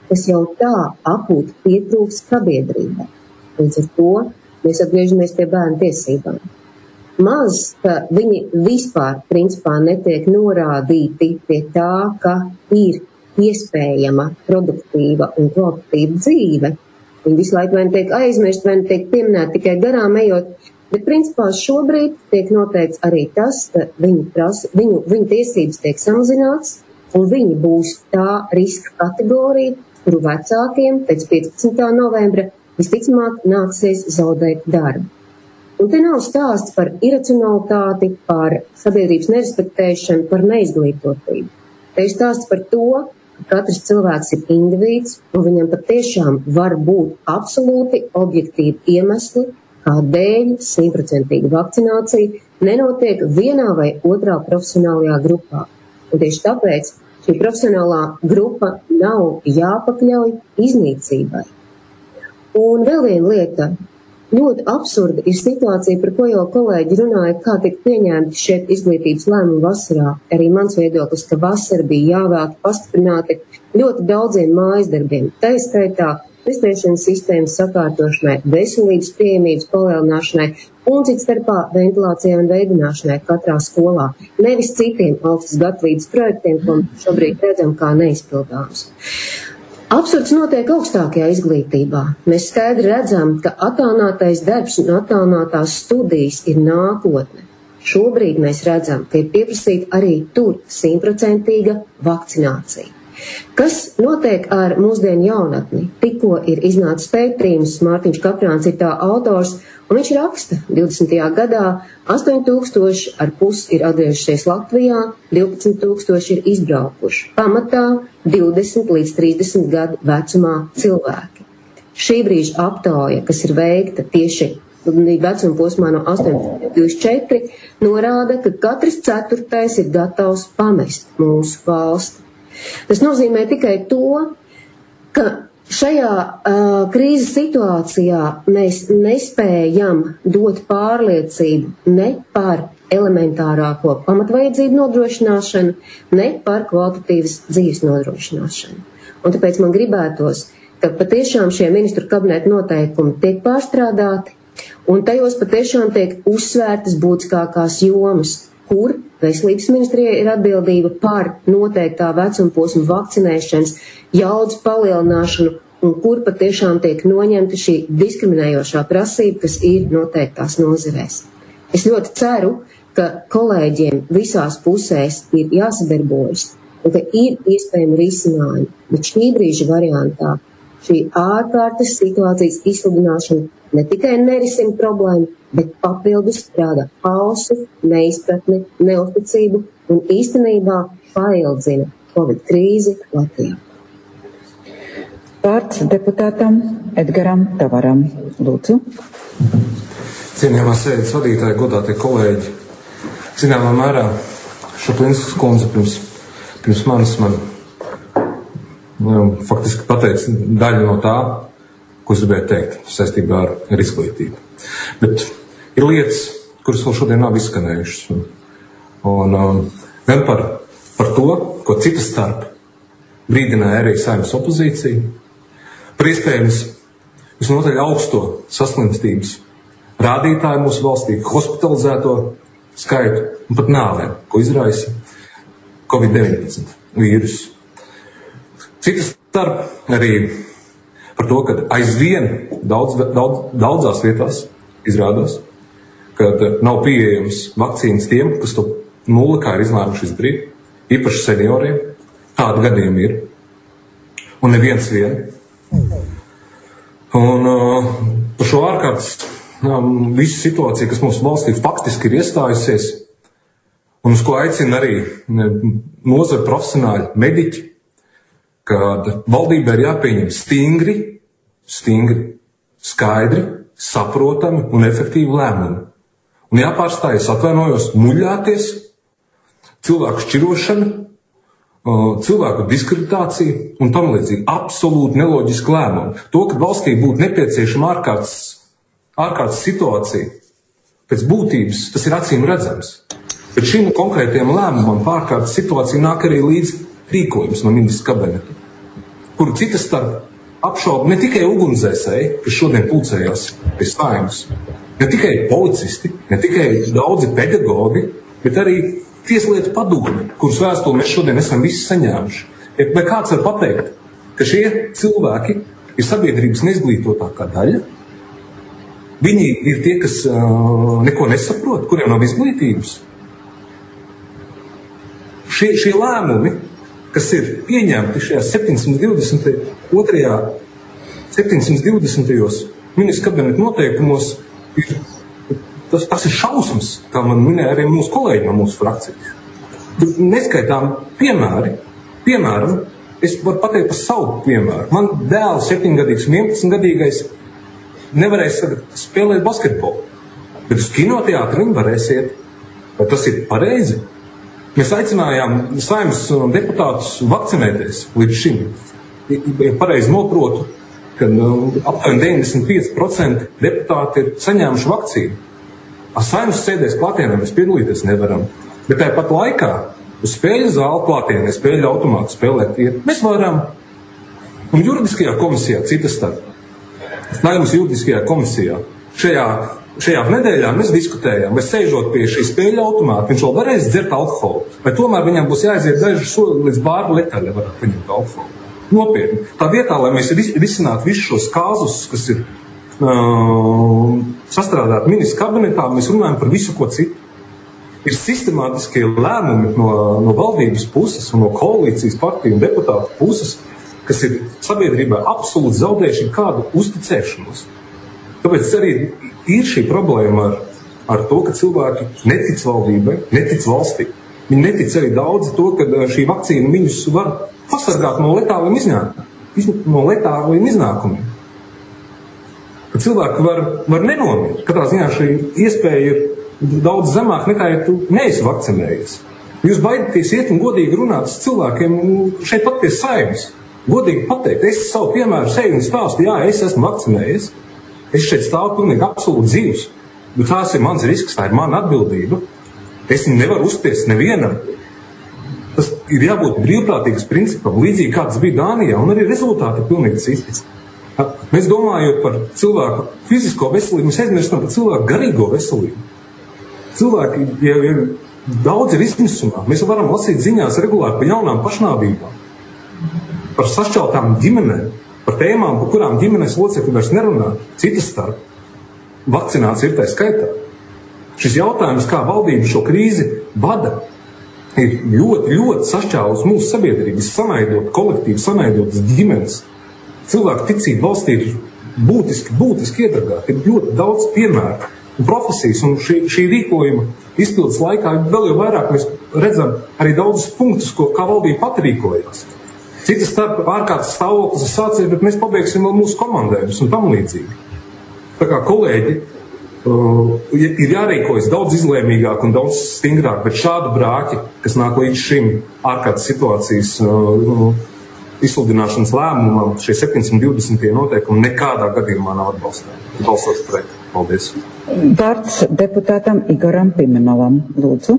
kas jau tā akūti pietrūks sabiedrībai. Līdz ar to mēs atgriežamies pie bērnu tiesībām. Maz, ka viņi vispār, principā, netiek norādīti pie tā, ka ir iespējama produktīva un kvalitatīva dzīve. Viņi visu laiku vai tiek aizmirst, vai tiek pieminēti tikai garām ejot, bet principā šobrīd tiek noteikts arī tas, ka viņu tiesības tiek samazināts, un viņi būs tā riska kategorija, kuru vecākiem pēc 15. novembra visticamāk nāksies zaudēt darbu. Un te nav stāsts par iracionalitāti, par sabiedrības nerespektēšanu, par neizglītotību. Te ir stāsts par to, ka katrs cilvēks ir indivīds, un viņam patiešām var būt absolūti objektīvi iemesli, kādēļ 100% vakcinācija nenotiek vienā vai otrā profesionālajā grupā. Un tieši tāpēc šī profesionālā grupa nav jāpakļauj iznīcībai. Un vēl viena lieta. Ļoti absurda ir situācija, par ko jau kolēģi runāja, kā tika pieņemti šeit izglītības lēmumi vasarā. Arī mans viedoklis, ka vasara bija jāvēlta pastiprināti ļoti daudziem mājas darbiem. Tā ir skaitā testēšanas sistēmas sakārtošanai, veselības pieejamības palielināšanai un cits starpā ventilācijai un veidināšanai katrā skolā. Nevis citiem augstas gatavības projektiem, ko šobrīd redzam kā neizpildāms. Absurds notiek augstākajā izglītībā. Mēs skaidri redzam, ka attālinātais darbs un attālinātās studijas ir nākotne. Šobrīd mēs redzam, ka ir pieprasīta arī tur 100% vakcinācija. Kas notiek ar mūsdienu jaunatni? Tikko ir iznācis pētījums, Mārtiņš Kaprāns ir tā autors, un viņš raksta, 20. gadā 8,500 ir atgriežušies Latvijā, 12,000 ir izbraukuši. Pamatā 20 līdz 30 gadu vecumā cilvēki. Šī brīža aptauja, kas ir veikta tieši vecuma posmā no 18 līdz 24, norāda, ka katrs ceturtais ir gatavs pamest mūsu valsti. Tas nozīmē tikai to, ka šajā krīzes situācijā mēs nespējam dot pārliecību ne par elementārāko pamatvajadzību nodrošināšanu, ne par kvalitatīvas dzīves nodrošināšanu. Un tāpēc man gribētos, ka patiešām šie ministru kabineta noteikumi tiek pārstrādāti, un tajos patiešām tiek uzsvērtas būtiskākās jomas, kur Veselības ministrijai ir atbildība par noteiktā vecuma posma vakcinēšanas jaudas palielināšanu un kur patiešām tiek noņemta šī diskriminējošā prasība, kas ir noteiktās nozarēs. Es ļoti ceru, ka kolēģiem visās pusēs ir jāsadarbojas un ka ir iespējami risinājumi, bet šī brīža variantā šī ārkārtas situācijas izsludināšana ne tikai nerisina problēmu, bet papildus rada hausu, neizpratni, neusticību un īstenībā paildzina Covid krīzi Latvijā. Vārds deputātam Edgaram Tavaram. Lūdzu. Cienījamā sēdes vadītāja, godātie kolēģi, zināmā mērā Šaplinskas kundze pirms manis man faktiski pateica daļu no tā, ko es gribēju teikt saistībā ar izglītību. Bet ir lietas, kuras vēl šodien nav izskanējušas. Un gan par to, ko citas starp brīdināja arī Saeimas opozīcija, par iespējams visnotaļ augsto saslimstības rādītāju mūsu valstī, hospitalizēto skaitu un pat nāvēm, ko izraisa Covid-19 vīrusu. Citas starp arī par to, ka aizvien daudzās vietās izrādās, ka nav pieejams vakcīnas tiem, kas to nulle kā ir izlēmuši izdarīt, īpaši senioriem. Tādi gadījumi ir. Un neviens vien. Un par šo ārkārtas visu situāciju, kas mūsu valstī faktiski ir iestājusies, un uz ko aicina arī nozara profesionāļi, mediķi, kad valdībai ir jāpieņem stingri, skaidri, saprotami un efektīvi lēmumi. Un jāpārstājas, atvainojos, muļāties, cilvēku šķirošana, cilvēku diskreditācija un tam līdzīgi absolūti neloģiski lēmumi. To, ka valstī būtu nepieciešama ārkārtas situācija, pēc būtības tas ir acīm redzams. Bet šim konkrētiem lēmumam pār ārkārtas situāciju nāk arī līdz rīkojums no ministra kabineta. kuru citas starp apšauba ne tikai ugunsdzēsēji, kas šodien pulcējās pie Saeimas, ne tikai policisti, ne tikai daudzi pedagogi, bet arī tieslietu padomi, kurus vēstuli mēs šodien esam visi saņēmuši. Vai kāds var pateikt, ka šie cilvēki ir sabiedrības neizglītotākā daļa? Viņi ir tie, kas neko nesaprot, kuriem nav izglītības. Šie lēmumi, kas ir pieņemti šajā 720. Ministra kabineta noteikumos, tas ir šausmas, kā man minēja arī mūsu kolēģi no mūsu frakcijas. Neskaitām piemēri. Piemēram, es varu pateikt par savu piemēru. Man dēls 7-gadīgs, 11-gadīgais nevarēs spēlēt basketbolu, bet uz kinoteātri viņi varēs iet. Vai tas ir pareizi? Mēs aicinājām Saeimas deputātus vakcinēties līdz šim. Ja pareizi noprotu, ka aptuveni 95% deputāti ir saņēmuši vakcīnu. Saeimas sēdēs klātienē mēs piedalīties nevaram. Bet tāpat laikā uz spēļu zāli klātienē, spēļu automātu spēlēt iet. Mēs varam. Un juridiskajā komisijā, citas starp, Saeimas juridiskajā komisijā, šajā nedēļā mēs diskutējām, vai sēžot pie šī spēļu automāta, viņš vēl varēs dzert alkoholu, vai tomēr viņam būs jāaiziet daži soli līdz bārdu letaļai varētu paņemt alkoholu. Nopietni. Tā vietā, lai mēs risinātu visus šos kāzus, kas ir sastrādāti ministra kabinetā, mēs runājam par visu ko citu. Ir sistemātiskie lēmumi no valdības puses un no koalīcijas partiju un deputātu puses, kas ir sabiedrībā absolūti zaudējuši kādu uzticēšanos. Tāpēc arī ir šī problēma ar to, ka cilvēki netic valdībai, netic valstī. Viņi netic arī daudz to, ka šī vakcīna viņus var pasargāt no letāliem iznākumiem. Ka cilvēki var nenomirt. Katrā ziņā šī iespēja ir daudz zemāk nekā, ja tu neesi vakcinējies. Jūs baidaties iet un godīgi runāt ar cilvēkiem šeit pat pie Saeimas. Godīgi pateikt, es savu piemēru seju un stāstu, jā, es esmu vakcinējies. Es šeit stāvu pilnīgi absolūti dzīvs. Bet tās ir mans risks, tā ir mana atbildība. Es nevaru uzspiest nevienam. Tas ir jābūt brīvprātīgas principam, līdzīgi kā tas bija Dānijā, un arī rezultāti ir pilnīgi citi. Mēs domājot par cilvēku fizisko veselību, mēs aizmirstam par cilvēku garīgo veselību. Cilvēki jau ir daudz ir izmisumā. Mēs varam lasīt ziņās regulāri par jaunām pašnāvībām, par sašķeltām ģimenēm, par tēmām, par kurām ģimenes locekļi vairs nerunā. Citas starp. Vakcinācija ir tā skaitā. Šis jautājums, kā valdība šo krīzi vada, ir ļoti, ļoti sašķēlus mūsu sabiedrības, sanaidot kolektīvu, sanaidotas ģimenes. Cilvēku ticība valstī ir būtiski iedragāta. Ir ļoti daudz piemēru un profesijas, un šī rīkojuma izpildes laikā vēl jau vairāk mēs redzam arī daudzus punktus, kā valdība pat rīkojās. Citas starp ārkārtas stāvoklis ir sācies, bet mēs pabeigsim vēl mūsu komandējumus un tam līdzīgi. Tā kā kolēģi ir jārīkojas daudz izlēmīgāk un daudz stingrāk, bet šādu brāķi, kas nāk līdz šim ārkārtas situācijas izsludināšanas lēmumam, šie 720. noteikumi nekādā gadījumā nav atbalstāmi. Balsos pret. Paldies. Vārds deputātam Igoram Pimenovam. Lūdzu.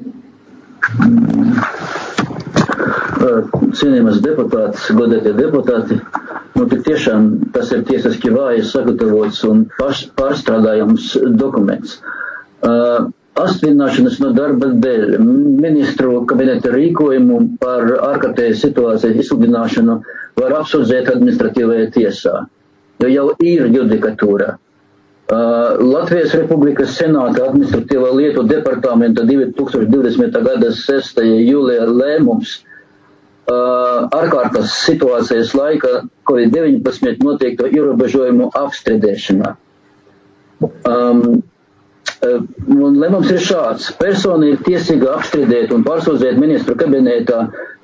Cienījamas deputātas, godētie deputāti, tik tiešām tas ir tiesiski vāji sagatavots un pārstrādājams dokuments. Atstādināšanas no darba dēļ ministru kabineta rīkojumu par ārkārtējas situācijas izsludināšanu var apsūdzēt administratīvajā tiesā, jo jau ir judikatūra. Latvijas Republikas Senāta administratīvā lietu departamenta 2020. gada 6. jūlijā lēmums ārkārtas situācijas laika COVID-19 noteikto ierobežojumu apstrīdēšanā. Lēmums ir šāds. Persona ir tiesīga apstrīdēt un pārsūdzēt ministru kabinetā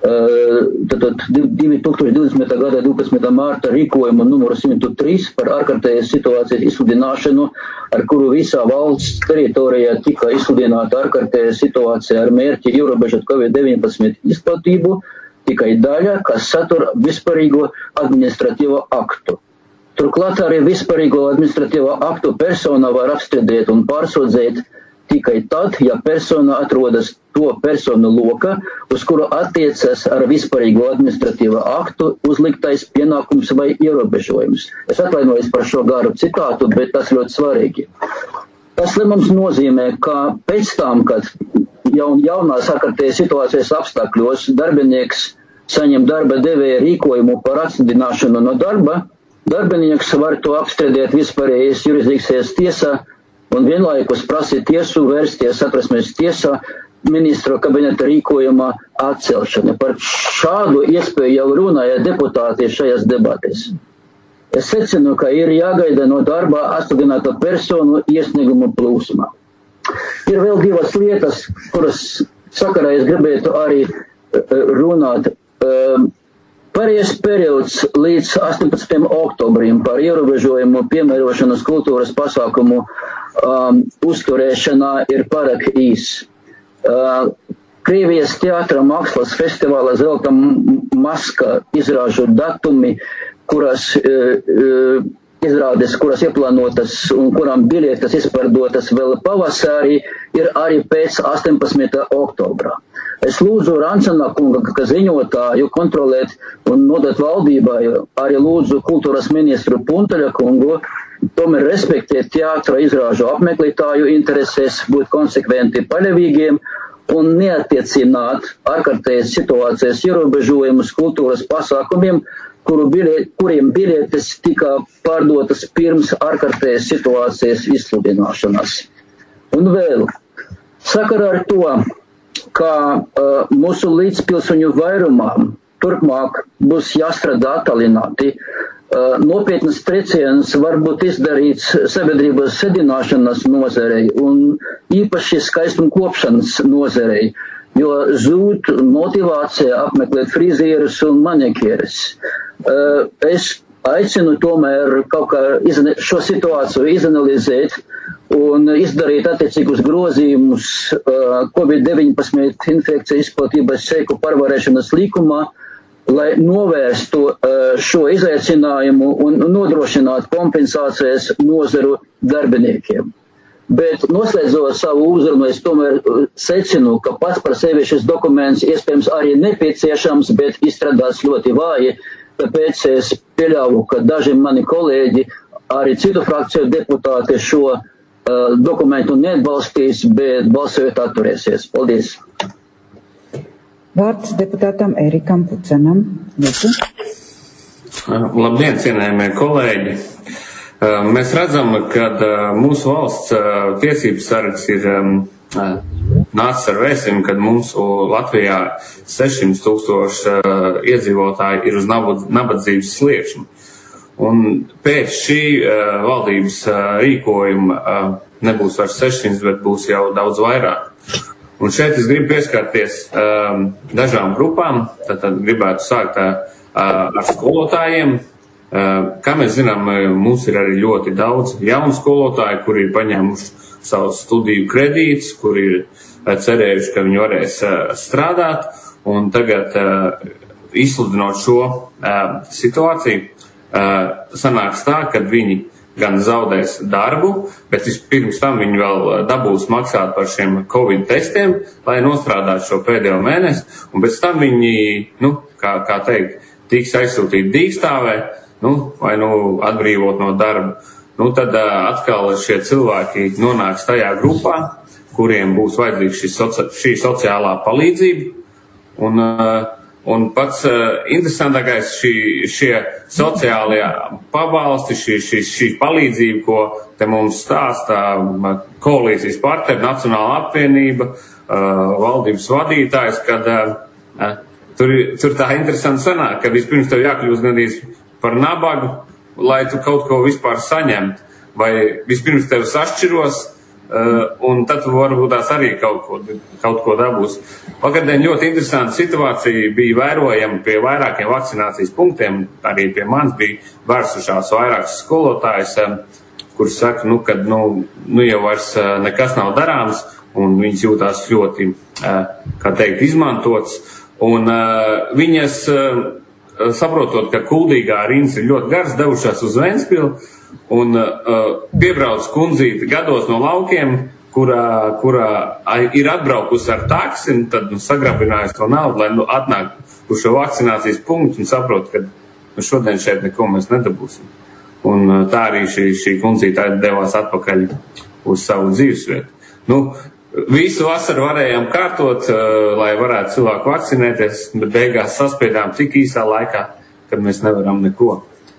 2020. gada 12. mārta rīkojumu numuru 103 par ārkārtējas situācijas izsludināšanu, ar kuru visā valsts teritorijā tika izsludināta ārkārtējas situācija ar mērķi ierobežot COVID-19 izplatību, tikai daļa, kas satur vispārīgo administratīvo aktu. Turklāt arī vispārīgo administratīvo aktu persona var apstrīdēt un pārsūdzēt tikai tad, ja persona atrodas to personu lokā, uz kuru attiecas ar vispārīgo administratīvo aktu uzliktais pienākums vai ierobežojums. Es atvainojos par šo garu citātu, bet tas ļoti svarīgi. Tas mums nozīmē, ka pēc tam, kad jaunās ārkārtējas situācijas apstākļos darbinieks saņem darba devēja rīkojumu par atstādināšanu no darba, darbinieks var to apstrīdēt vispārējās jurisdikcijas tiesā un vienlaikus prasīt tiesu vērsties Satversmes tiesā ministru kabineta rīkojuma atcelšana. Par šādu iespēju jau runāja deputāti šajās debatēs. Es secinu, ka ir jāgaida no darba atstādināto personu iesniegumu plūsmā. Ir vēl divas lietas, kuras sakarā es gribētu arī runāt. Pārējais periods līdz 18. oktobrim par ierobežojumu piemērošanas kultūras pasākumu uzturēšanā ir pārāk īs. Krievijas teātra mākslas festivāla Zelta maska izrāžu datumi, kuras izrādes, kuras ieplānotas un kurām biļetes izpārdotas vēl pavasarī, ir arī pēc 18. oktobra. Es lūdzu Rancana kunga, ka ziņotāju kontrolēt un nodot valdībai, arī lūdzu kultūras ministru Punteļa kungu, tomēr respektēt teātra izrāžu apmeklētāju interesēs, būt konsekventi paļāvīgiem un neatiecināt ārkārtējas situācijas ierobežojumus kultūras pasākumiem, kuriem biļetes tika pārdotas pirms ārkārtējas situācijas izsludināšanas. Un vēl, sakarā ar to, ka mūsu līdzpilsoņu vairumam turpmāk būs jāstrādā attālināti, nopietnas trieciens var būt izdarīts sabiedrības sedināšanas nozarei un īpaši skaistumkopšanas nozarei, jo zūd motivācija apmeklēt frizierus un manikieres. Es aicinu tomēr kaut kā šo situāciju izanalizēt un izdarīt attiecīgus grozījumus COVID-19 infekcijas izplatības seku pārvarēšanas likumā, lai novērstu šo izaicinājumu un nodrošinātu kompensācijas nozaru darbiniekiem. Bet noslēdzot savu uzrunu, es tomēr secinu, ka pats par sevi šis dokuments iespējams arī nepieciešams, bet izstrādāts ļoti vāji, tāpēc es pieļauju, ka daži mani kolēģi, arī citu frakciju deputāti šo dokumentu neatbalstīs, bet balsojot atturēsies. Paldies! Vārds deputātam Erikam Pucenam. Lūdzu. Labdien, cienējamie kolēģi! Mēs redzam, ka mūsu valsts tiesības sargs ir nācis ar vēstījumu, kad mums Latvijā 600,000 iedzīvotāji ir uz nabadzības sliekšņa. Un pēc šī valdības rīkojuma nebūs vairs 600, bet būs jau daudz vairāk. Un šeit es gribu pieskarties dažām grupām, tad gribētu sākt ar skolotājiem. Kā mēs zinām, mums ir arī ļoti daudz jaunu skolotāju, kuri ir paņēmuši savus studiju kredītus, kuri ir cerējuši, ka viņi varēs strādāt. Un tagad, izsludinot šo situāciju, sanāks tā, ka viņi gan zaudēs darbu, bet vispirms tam viņi vēl dabūs maksāt par šiem Covid testiem, lai nostrādātu šo pēdējo mēnesi, un pēc tam viņi, kā teikt, tiks aizsūtīti dīkstāvē, vai atbrīvot no darba. Tad atkal šie cilvēki nonāks tajā grupā, kuriem būs vajadzīga šī sociālā palīdzība, un pats interesantākais šie sociālie pabalsti, šī palīdzība, ko te mums stāstā koalīcijas partneri, Nacionāla apvienība, valdības vadītājs, kad tur tā interesanti sanāk, ka vispirms tev jākļūst gandrīz par nabagu, lai tu kaut ko vispār saņemt, vai vispirms tevi sašķiros, un tad tu varbūt tās arī kaut ko dabūs. Vakardien ļoti interesanta situācija bija vērojama pie vairākiem vakcinācijas punktiem, arī pie manis bija vērsušās vairākas skolotājas, kuras saka, kad jau vairs nekas nav darāms, un viņas jūtās ļoti, izmantotas, un viņas, saprotot, ka Kuldīgā rindas ir ļoti garas, devušās uz Ventspili, un piebrauc kundzīte gados no laukiem, kurā ir atbraukusi ar taksi un tad sagrabinājusi to naudu, lai atnāk uz šo vakcinācijas punktu un saprot, ka šodien šeit neko mēs nedabūsim. Un tā arī šī kundzītāja devās atpakaļ uz savu dzīvesvietu. Visu vasaru varējām kārtot, lai varētu cilvēku vakcinēties, bet beigās saspiedām tik īsā laikā, kad mēs nevaram neko.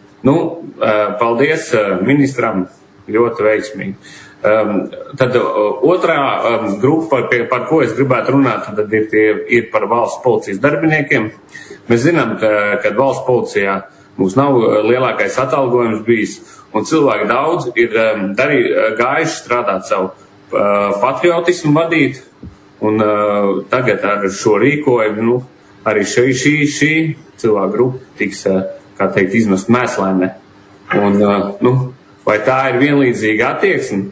Paldies ministram, ļoti veiksmīgi. Tad otrā grupa, par ko es gribētu runāt, tad ir par valsts policijas darbiniekiem. Mēs zinām, ka valsts policijā mums nav lielākais atalgojums bijis, un cilvēki daudz ir gājuši strādāt savu patriotismu vadīt, un tagad ar šo rīkojumu, arī šī cilvēku grupa tiks, kā teikt, izmest mēslainē. Un, vai tā ir vienlīdzīga attieksme?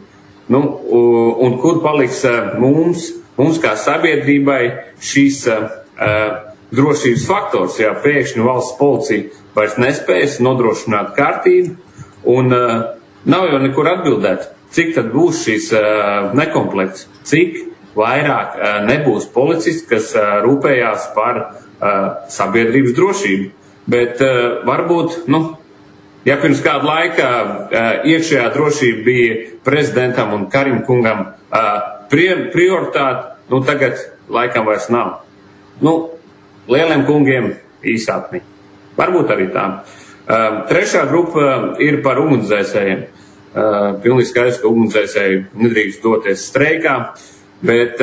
Un kur paliks mums kā sabiedrībai šīs drošības faktors, ja pēkšņi valsts policija vairs nespējas nodrošināt kārtību, un nav jau nekur atbildēt, cik tad būs šīs nekomplekts, cik vairāk nebūs policisti, kas rūpējās par sabiedrības drošību. Bet varbūt, ja pirms kādu laikā iekšējā drošība bija prezidentam un Karim kungam prioritāte, tagad laikam vairs nav. Lieliem kungiem īsāpni. Varbūt arī tā. Trešā grupa ir par ugunsdzēsējiem. Pilnīgi skaidrs, ka ugunsdzēsēji nedrīkst doties streikā, bet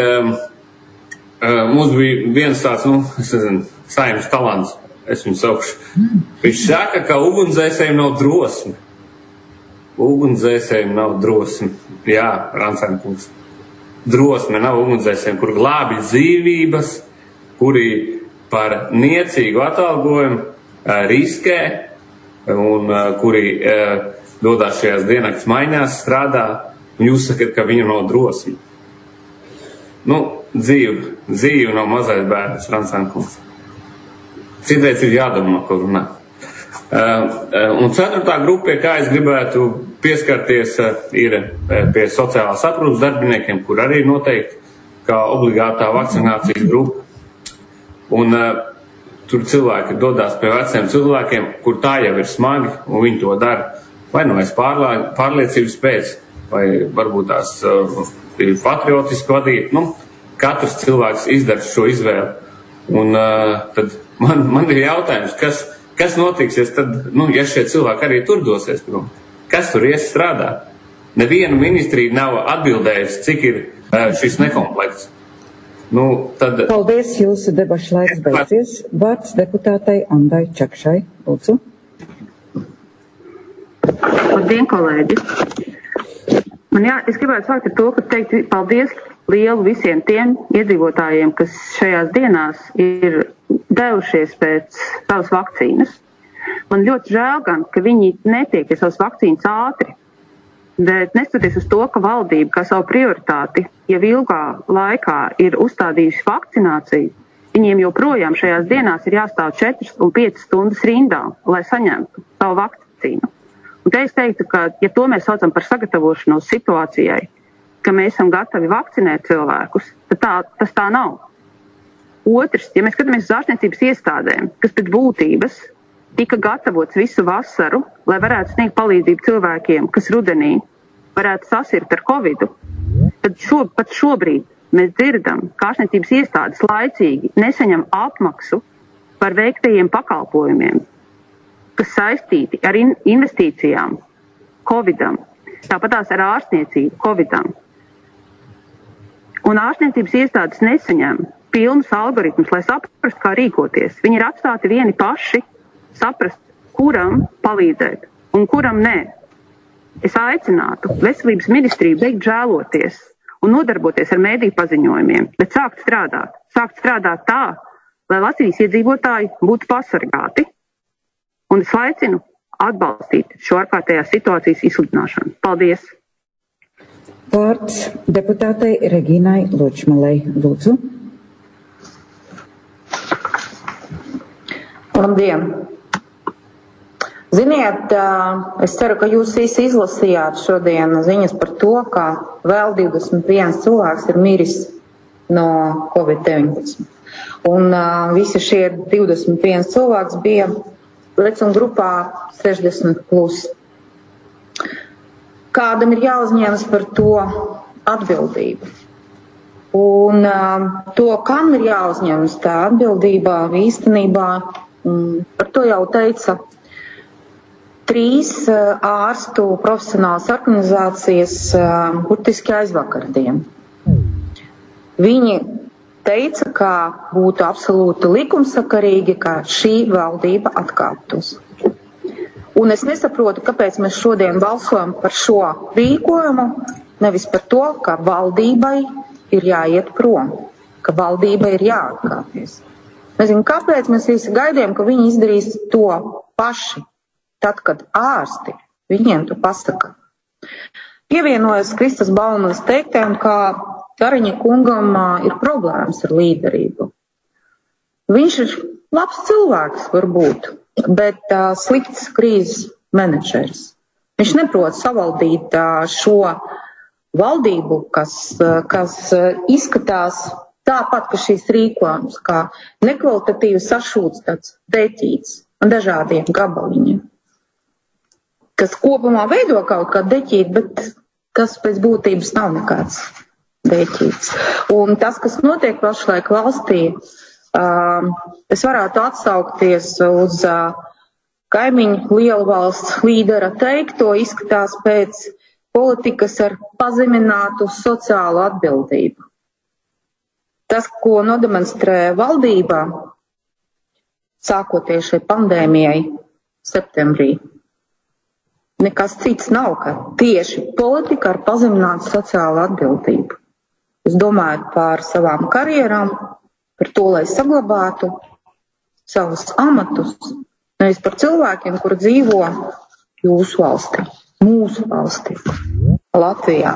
mums bija viens tāds, Saeimas talants. Es viņu saukšu. Viņš saka, ka ugunsdzēsējiem nav drosme. Ugunsdzēsējiem nav drosme. Jā, Rancēnkungs. Drosme nav ugunsdzēsējiem, kur glābi dzīvības, kuri par niecīgu atalgojumu riskē un kuri dodās šajās diennakts maiņās strādā, un jūs sakat, ka viņu nav drosme. Dzīve nav mazais bērns, Rancēnkungs. Citreiz ir jādomā, ko runāt. Un ceturtā grupa, pie kā es gribētu pieskarties, ir pie sociālās aprūpes darbiniekiem, kur arī noteikti kā obligātā vakcinācijas grupa. Un tur cilvēki dodās pie veciem cilvēkiem, kur tā jau ir smagi, un viņi to dara. Vai aiz pārliecības pēc, vai varbūt tās ir patriotiski vadīt. Katrs cilvēks izdara šo izvēli. Un tad man ir jautājums, kas notiksies tad, ja šie cilvēki arī tur dosies prom? Kas tur ies strādāt? Neviena ministrija nav atbildējusi, cik ir šis nekomplekts. Paldies, jūsu debašu laiks beidzies. Vārds deputātei Andai Čakšai. Lūdzu. Labdien, kolēģi. Es gribētu sākt ar to, ka teikt paldies lielu visiem tiem iedzīvotājiem, kas šajās dienās ir devušies pēc savas vakcīnas. Man ļoti žēl gan, ka viņi netiek pie savas vakcīnas ātri, bet neskatoties uz to, ka valdība kā savu prioritāti jau ilgā laikā ir uzstādījusi vakcināciju, viņiem joprojām šajās dienās ir jāstāv 4 un 5 stundas rindā, lai saņemtu savu vakcīnu. Un te es teiktu, ka, ja to mēs saucam par sagatavošanos situācijai, ka mēs esam gatavi vakcinēt cilvēkus, tad tas tā nav. Otrs, ja mēs skatāmies uz ārstniecības iestādēm, kas pēc būtības tika gatavots visu vasaru, lai varētu sniegt palīdzību cilvēkiem, kas rudenī varētu sasirt ar Covidu, tad pat šobrīd mēs dzirdam, ka ārstniecības iestādes laicīgi nesaņem apmaksu par veiktajiem pakalpojumiem, kas saistīti ar investīcijām Covidam, tāpatās ar ārstniecību Covidam. Un ārstniecības iestādes nesaņem pilnus algoritmus, lai saprastu, kā rīkoties. Viņi ir atstāti vieni paši saprast, kuram palīdzēt un kuram nē. Es aicinātu veselības ministriju beigt žēloties un nodarboties ar mediju paziņojumiem, bet sākt strādāt. Sākt strādāt tā, lai Latvijas iedzīvotāji būtu pasargāti. Un es aicinu atbalstīt šo ārkārtējās situācijas izsludināšanu. Paldies! Vārds deputātei Regīnai Ločmalei. Lūdzu. Labdien! Ziniet, es ceru, ka jūs visi izlasījāt šodien ziņas par to, ka vēl 21 cilvēks ir miris no COVID-19. Un visi šie 21 cilvēks bija vecuma grupā 60+. Kādam ir jāuzņemas par to atbildību. Un to, kam ir jāuzņemas tā atbildībā, īstenībā, par to jau teica 3 ārstu profesionālas organizācijas burtiski aizvakardien. Viņi teica, ka būtu absolūti likumsakarīgi, ka šī valdība atkāptos. Un es nesaprotu, kāpēc mēs šodien balsojam par šo rīkojumu, nevis par to, ka valdībai ir jāiet prom, ka valdībai ir jāatkāpjas. Nezinu, kāpēc mēs visi gaidījām, ka viņi izdarīs to paši, tad, kad ārsti viņiem to pasaka. Pievienojas Kristas Baumanas teiktēm, ka Kariņa kungam ir problēmas ar līderību. Viņš ir labs cilvēks, varbūt, bet slikts krīzes menedžers. Viņš neprot savaldīt šo valdību, kas izskatās tāpat, ka šīs rīkojums, kā nekvalitatīvi sašūts tāds deķīts un dažādiem gabaliņiem, kas kopumā veido kaut kā deķīt, bet kas pēc būtības nav nekāds deķīts. Un tas, kas notiek pašlaik valstī, es varētu atsaukties uz kaimiņu lielu valsts līdera teikto, izskatās pēc politikas ar pazeminātu sociālu atbildību. Tas, ko nodemonstrē valdībā, sākoties šai pandēmijai septembrī, nekas cits nav, ka tieši politika ar pazeminātu sociālu atbildību. Es domāju par savām karjerām, par to, lai saglabātu savus amatus, nevis par cilvēkiem, kuri dzīvo jūsu valstī, mūsu valstī, Latvijā.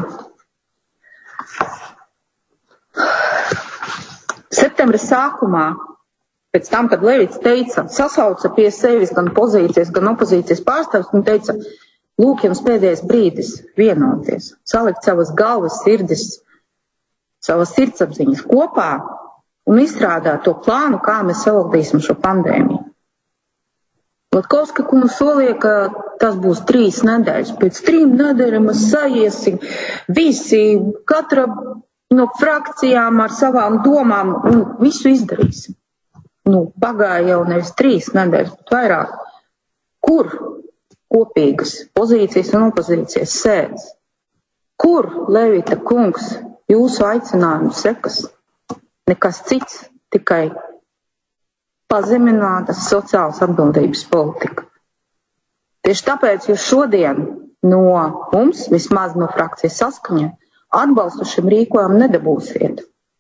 Septembra sākumā, pēc tam, kad Levits teica, sasauca pie sevis gan pozīcijas, gan opozīcijas pārstāvs, un teica, lūk, jums pēdējais brīdis vienoties, salikt savas galvas, sirdis, savas sirdsapziņas kopā un izstrādāt to plānu, kā mēs savaldīsim šo pandēmiju. Latkovska kungs solīja, ka tas būs 3 nedēļas. Pēc 3 nedēļām mēs saiesim visi, katra no frakcijām ar savām domām un visu izdarīsim. Pagāja jau nevis 3 nedēļas, bet vairāk. Kur kopīgas pozīcijas un opozīcijas sēdes? Kur, Levita kungs, jūsu aicinājumu sekas? Nekas cits, tikai pazeminātas sociālas atbildības politika. Tieši tāpēc jūs šodien no mums, vismaz no frakcijas Saskaņa, atbalstu šim rīkojumam nedabūsiet.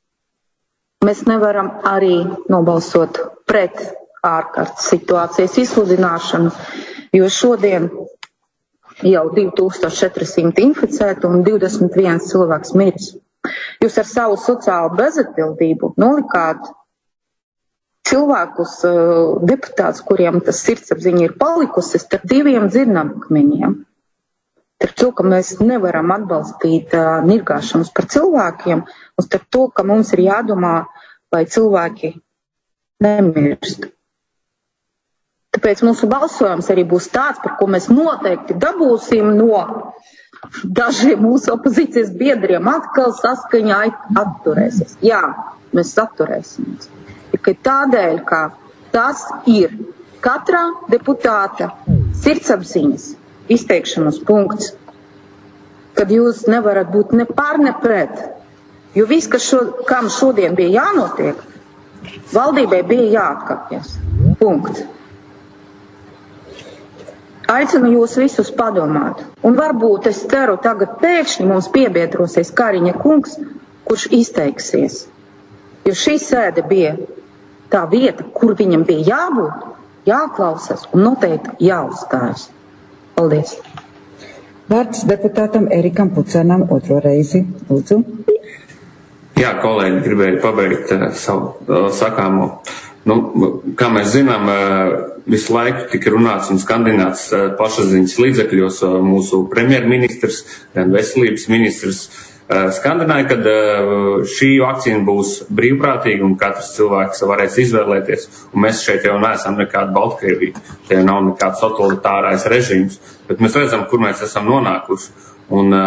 Mēs nevaram arī nobalsot pret ārkārtas situācijas izsludināšanu, jo šodien jau 2400 inficētu un 21 cilvēks miris. Jūs ar savu sociālo bezatbildību nolikāt cilvēkus, deputātus, kuriem tas sirdsapziņa ir palikusi, starp 2 dzirnakmeņiem. Starp to, ka mēs nevaram atbalstīt nirgāšanas par cilvēkiem, un starp to, ka mums ir jādomā, lai cilvēki nemirst. Tāpēc mūsu balsojums arī būs tāds, par ko mēs noteikti dabūsim no dažiem mūsu opozīcijas biedriem. Atkal Saskaņa atturēsies. Jā, mēs atturēsimies. Tikai tādēļ, ka tas ir katrā deputāta sirdsapziņas izteikšanas punkts, kad jūs nevarat būt ne pār, ne pret. Jo viss, kam šodien bija jānotiek, valdībai bija jāatkāpjas. Punkts. Aicinu jūs visus padomāt. Un varbūt es ceru, tagad pēkšņi mums piebiedrosies Kariņa kungs, kurš izteiksies. Jo šī sēde bija tā vieta, kur viņam bija jābūt, jāklausās un noteikti jāuzstājas. Paldies. Vārds deputātam Erikam Pucēnam 2. reizi. Lūdzu. Jā, kolēģi, gribēju pabeigt savu sakāmo. Kā mēs zinām, visu laiku tika runāts un skandināts plašsaziņas līdzekļos mūsu premjerministrs, gan veselības ministrs skandināja, ka šī vakcīna būs brīvprātīga un katrs cilvēks varēs izvēlēties. Un mēs šeit jau neesam nekāda Baltkrievija, te nav nekāds totalitārais režīms, bet mēs redzam, kur mēs esam nonākuši. Un,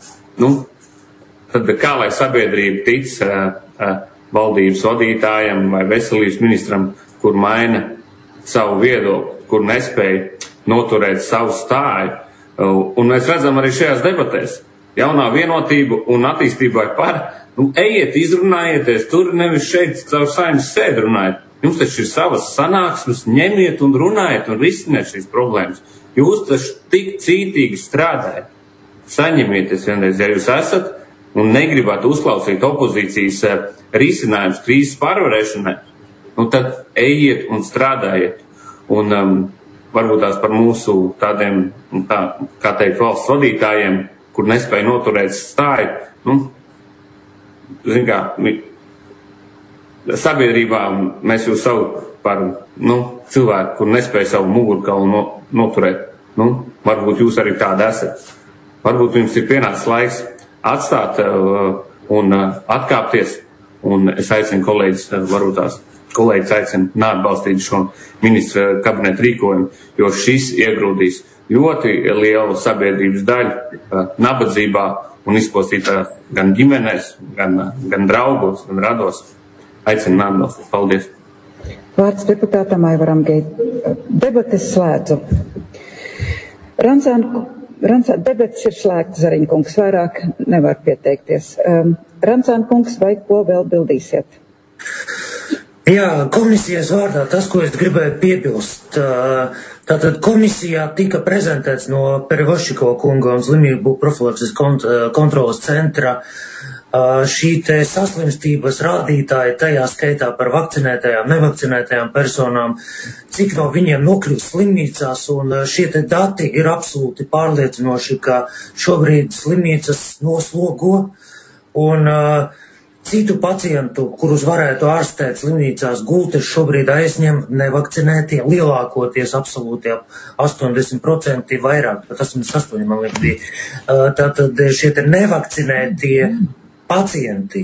tad kā lai sabiedrība tic valdības vadītājam vai veselības ministram, kur maina savu viedokli, kur nespēja noturēt savu stāju. Un mēs redzam arī šajās debatēs, jaunā vienotība un attīstībai par, ejiet, izrunājieties, tur nevis šeit caur Saeimas sēdi runājiet. Jums taču ir savas sanāksmes, ņemiet un runājiet un risiniet šīs problēmas. Jūs taču tik cītīgi strādājat. Saņemieties vienreiz, ja jūs esat un negribat uzklausīt opozīcijas risinājums krīzes pārvarēšanai, tad ejiet un strādājiet. Un varbūt tās par mūsu tādiem, kā teikt, valsts vadītājiem, kur nespēja noturēt stāju, sabiedrībā mēs jūs savu par cilvēku, kur nespēja savu mugurkaulu noturēt. Varbūt jūs arī tādi esat. Varbūt jums ir pienācis laiks atstāt un atkāpties, un es aicinu kolēģis, varbūt tās kolēģis aicinu neatbalstīt šo ministra kabineta rīkojumu, jo šis iegrūdīs ļoti lielu sabiedrības daļu nabadzībā un izpostītā gan ģimenēs, gan draugos, gan rados. Aicinu neatbalstīt. Paldies. Vārds deputātam Aivaram Geit. Debates slēdzu. Debates ir slēgtas, Zariņkungs, vairāk nevar pieteikties. Rancānkungs, vai ko vēl bildīsiet? Jā, komisijas vārdā tas, ko es gribēju piebilst. Tātad komisijā tika prezentēts no Perevoščiko kunga un slimību profilakses kontrolas centra šī te saslimstības rādītāji, tajā skaitā par vakcinētajām, nevakcinētajām personām, cik no viņiem nokļūst slimnīcās, un šie te dati ir absolūti pārliecinoši, ka šobrīd slimnīcas noslogo, un citu pacientu, kurus varētu ārstēt slimnīcās gultas, šobrīd aizņem nevakcinētie, lielākoties absolūti ap 80% vairāk, pat 88, man liekas, bija. Tātad šie te nevakcinētie pacienti.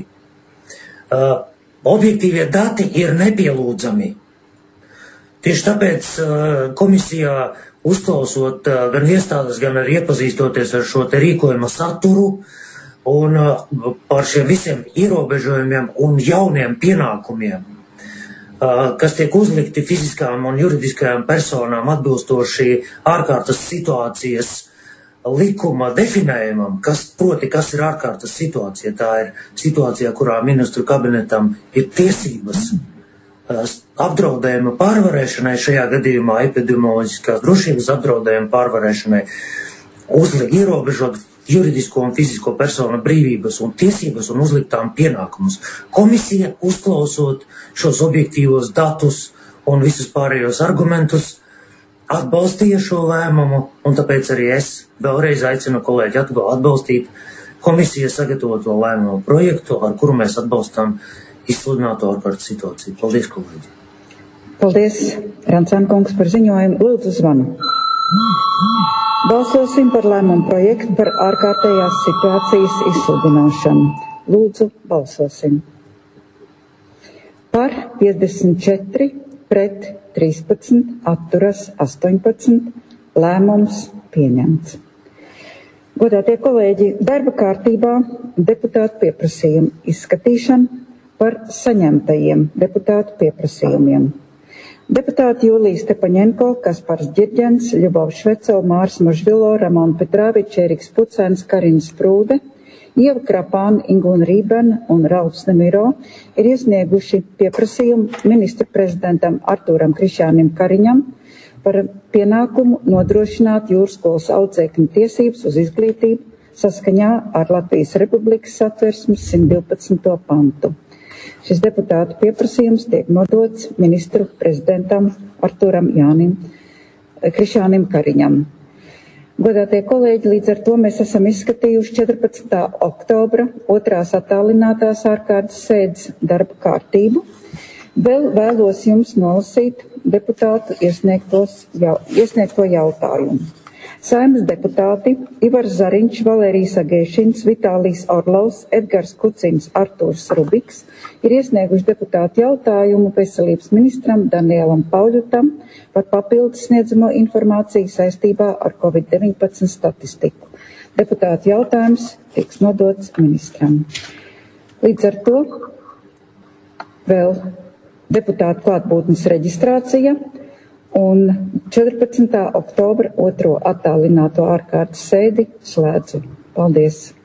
Objektīvie dati ir nepielūdzami. Tieši tāpēc komisijā uzklausot gan iestādes, gan arī iepazīstoties ar šo te rīkojuma saturu un par šiem visiem ierobežojumiem un jauniem pienākumiem, kas tiek uzlikti fiziskām un juridiskajām personām atbilstoši ārkārtas situācijas likuma definējumam, kas ir ārkārtas situācija. Tā ir situācija, kurā ministru kabinetam ir tiesības apdraudējuma pārvarēšanai, šajā gadījumā epidemioloģiskās drošības apdraudējuma pārvarēšanai, ierobežot juridisko un fizisko personu brīvības un tiesības un uzliktām pienākumus. Komisija, uzklausot šos objektīvos datus un visus pārējos argumentus, atbalstīja šo lēmumu, un tāpēc arī es vēlreiz aicinu kolēģi atbalstīt komisijas sagatavoto lēmumu projektu, ar kuru mēs atbalstām izsludināto ārkārtas situāciju. Paldies, kolēģi! Paldies, Rancānkungs, par ziņojumu. Lūdzu, zvanu. Balsosim par lēmumu projektu par ārkārtējās situācijas izsludināšanu. Lūdzu, balsosim. Par 54, pret 13, atturas 18, lēmums pieņemts. Godātie kolēģi, darba kārtībā deputātu pieprasījumu izskatīšana par saņemtajiem deputātu pieprasījumiem. Deputāti Jūlija Stepaņenko, Kaspars Ģirģens, Ļubovs Švecova, Mārs Mažvilo, Ramona Petrāviča, Eriks Pucēns, Karina Sprūde, Ieva Krapāna, Ingūna Rībena un Rauls Nemiro ir iesnieguši pieprasījumu ministru prezidentam Artūram Krišjānim Kariņam par pienākumu nodrošināt jūrskolas audzēkņu tiesības uz izglītību saskaņā ar Latvijas Republikas Satversmes 112. pantu. Šis deputātu pieprasījums tiek nodots ministru prezidentam Artūram Krišjānim Kariņam. Godātie kolēģi, līdz ar to mēs esam izskatījuši 14. oktobra 2. attālinātās ārkārtas sēdes darba kārtību. Vēl vēlos jums nolasīt deputātu iesniegto jautājumu. Saeimas deputāti Ivars Zariņš, Valērijas Agēšins, Vitālijs Orlovs, Edgars Kucins, Artūrs Rubiks ir iesnieguši deputātu jautājumu veselības ministram Danielam Pauļutam par papildus sniedzamo informāciju saistībā ar COVID-19 statistiku. Deputātu jautājums tiks nodots ministram. Līdz ar to vēl deputātu klātbūtnes reģistrācija un 14. oktobra 2. attālināto ārkārtas sēdi slēdzu. Paldies!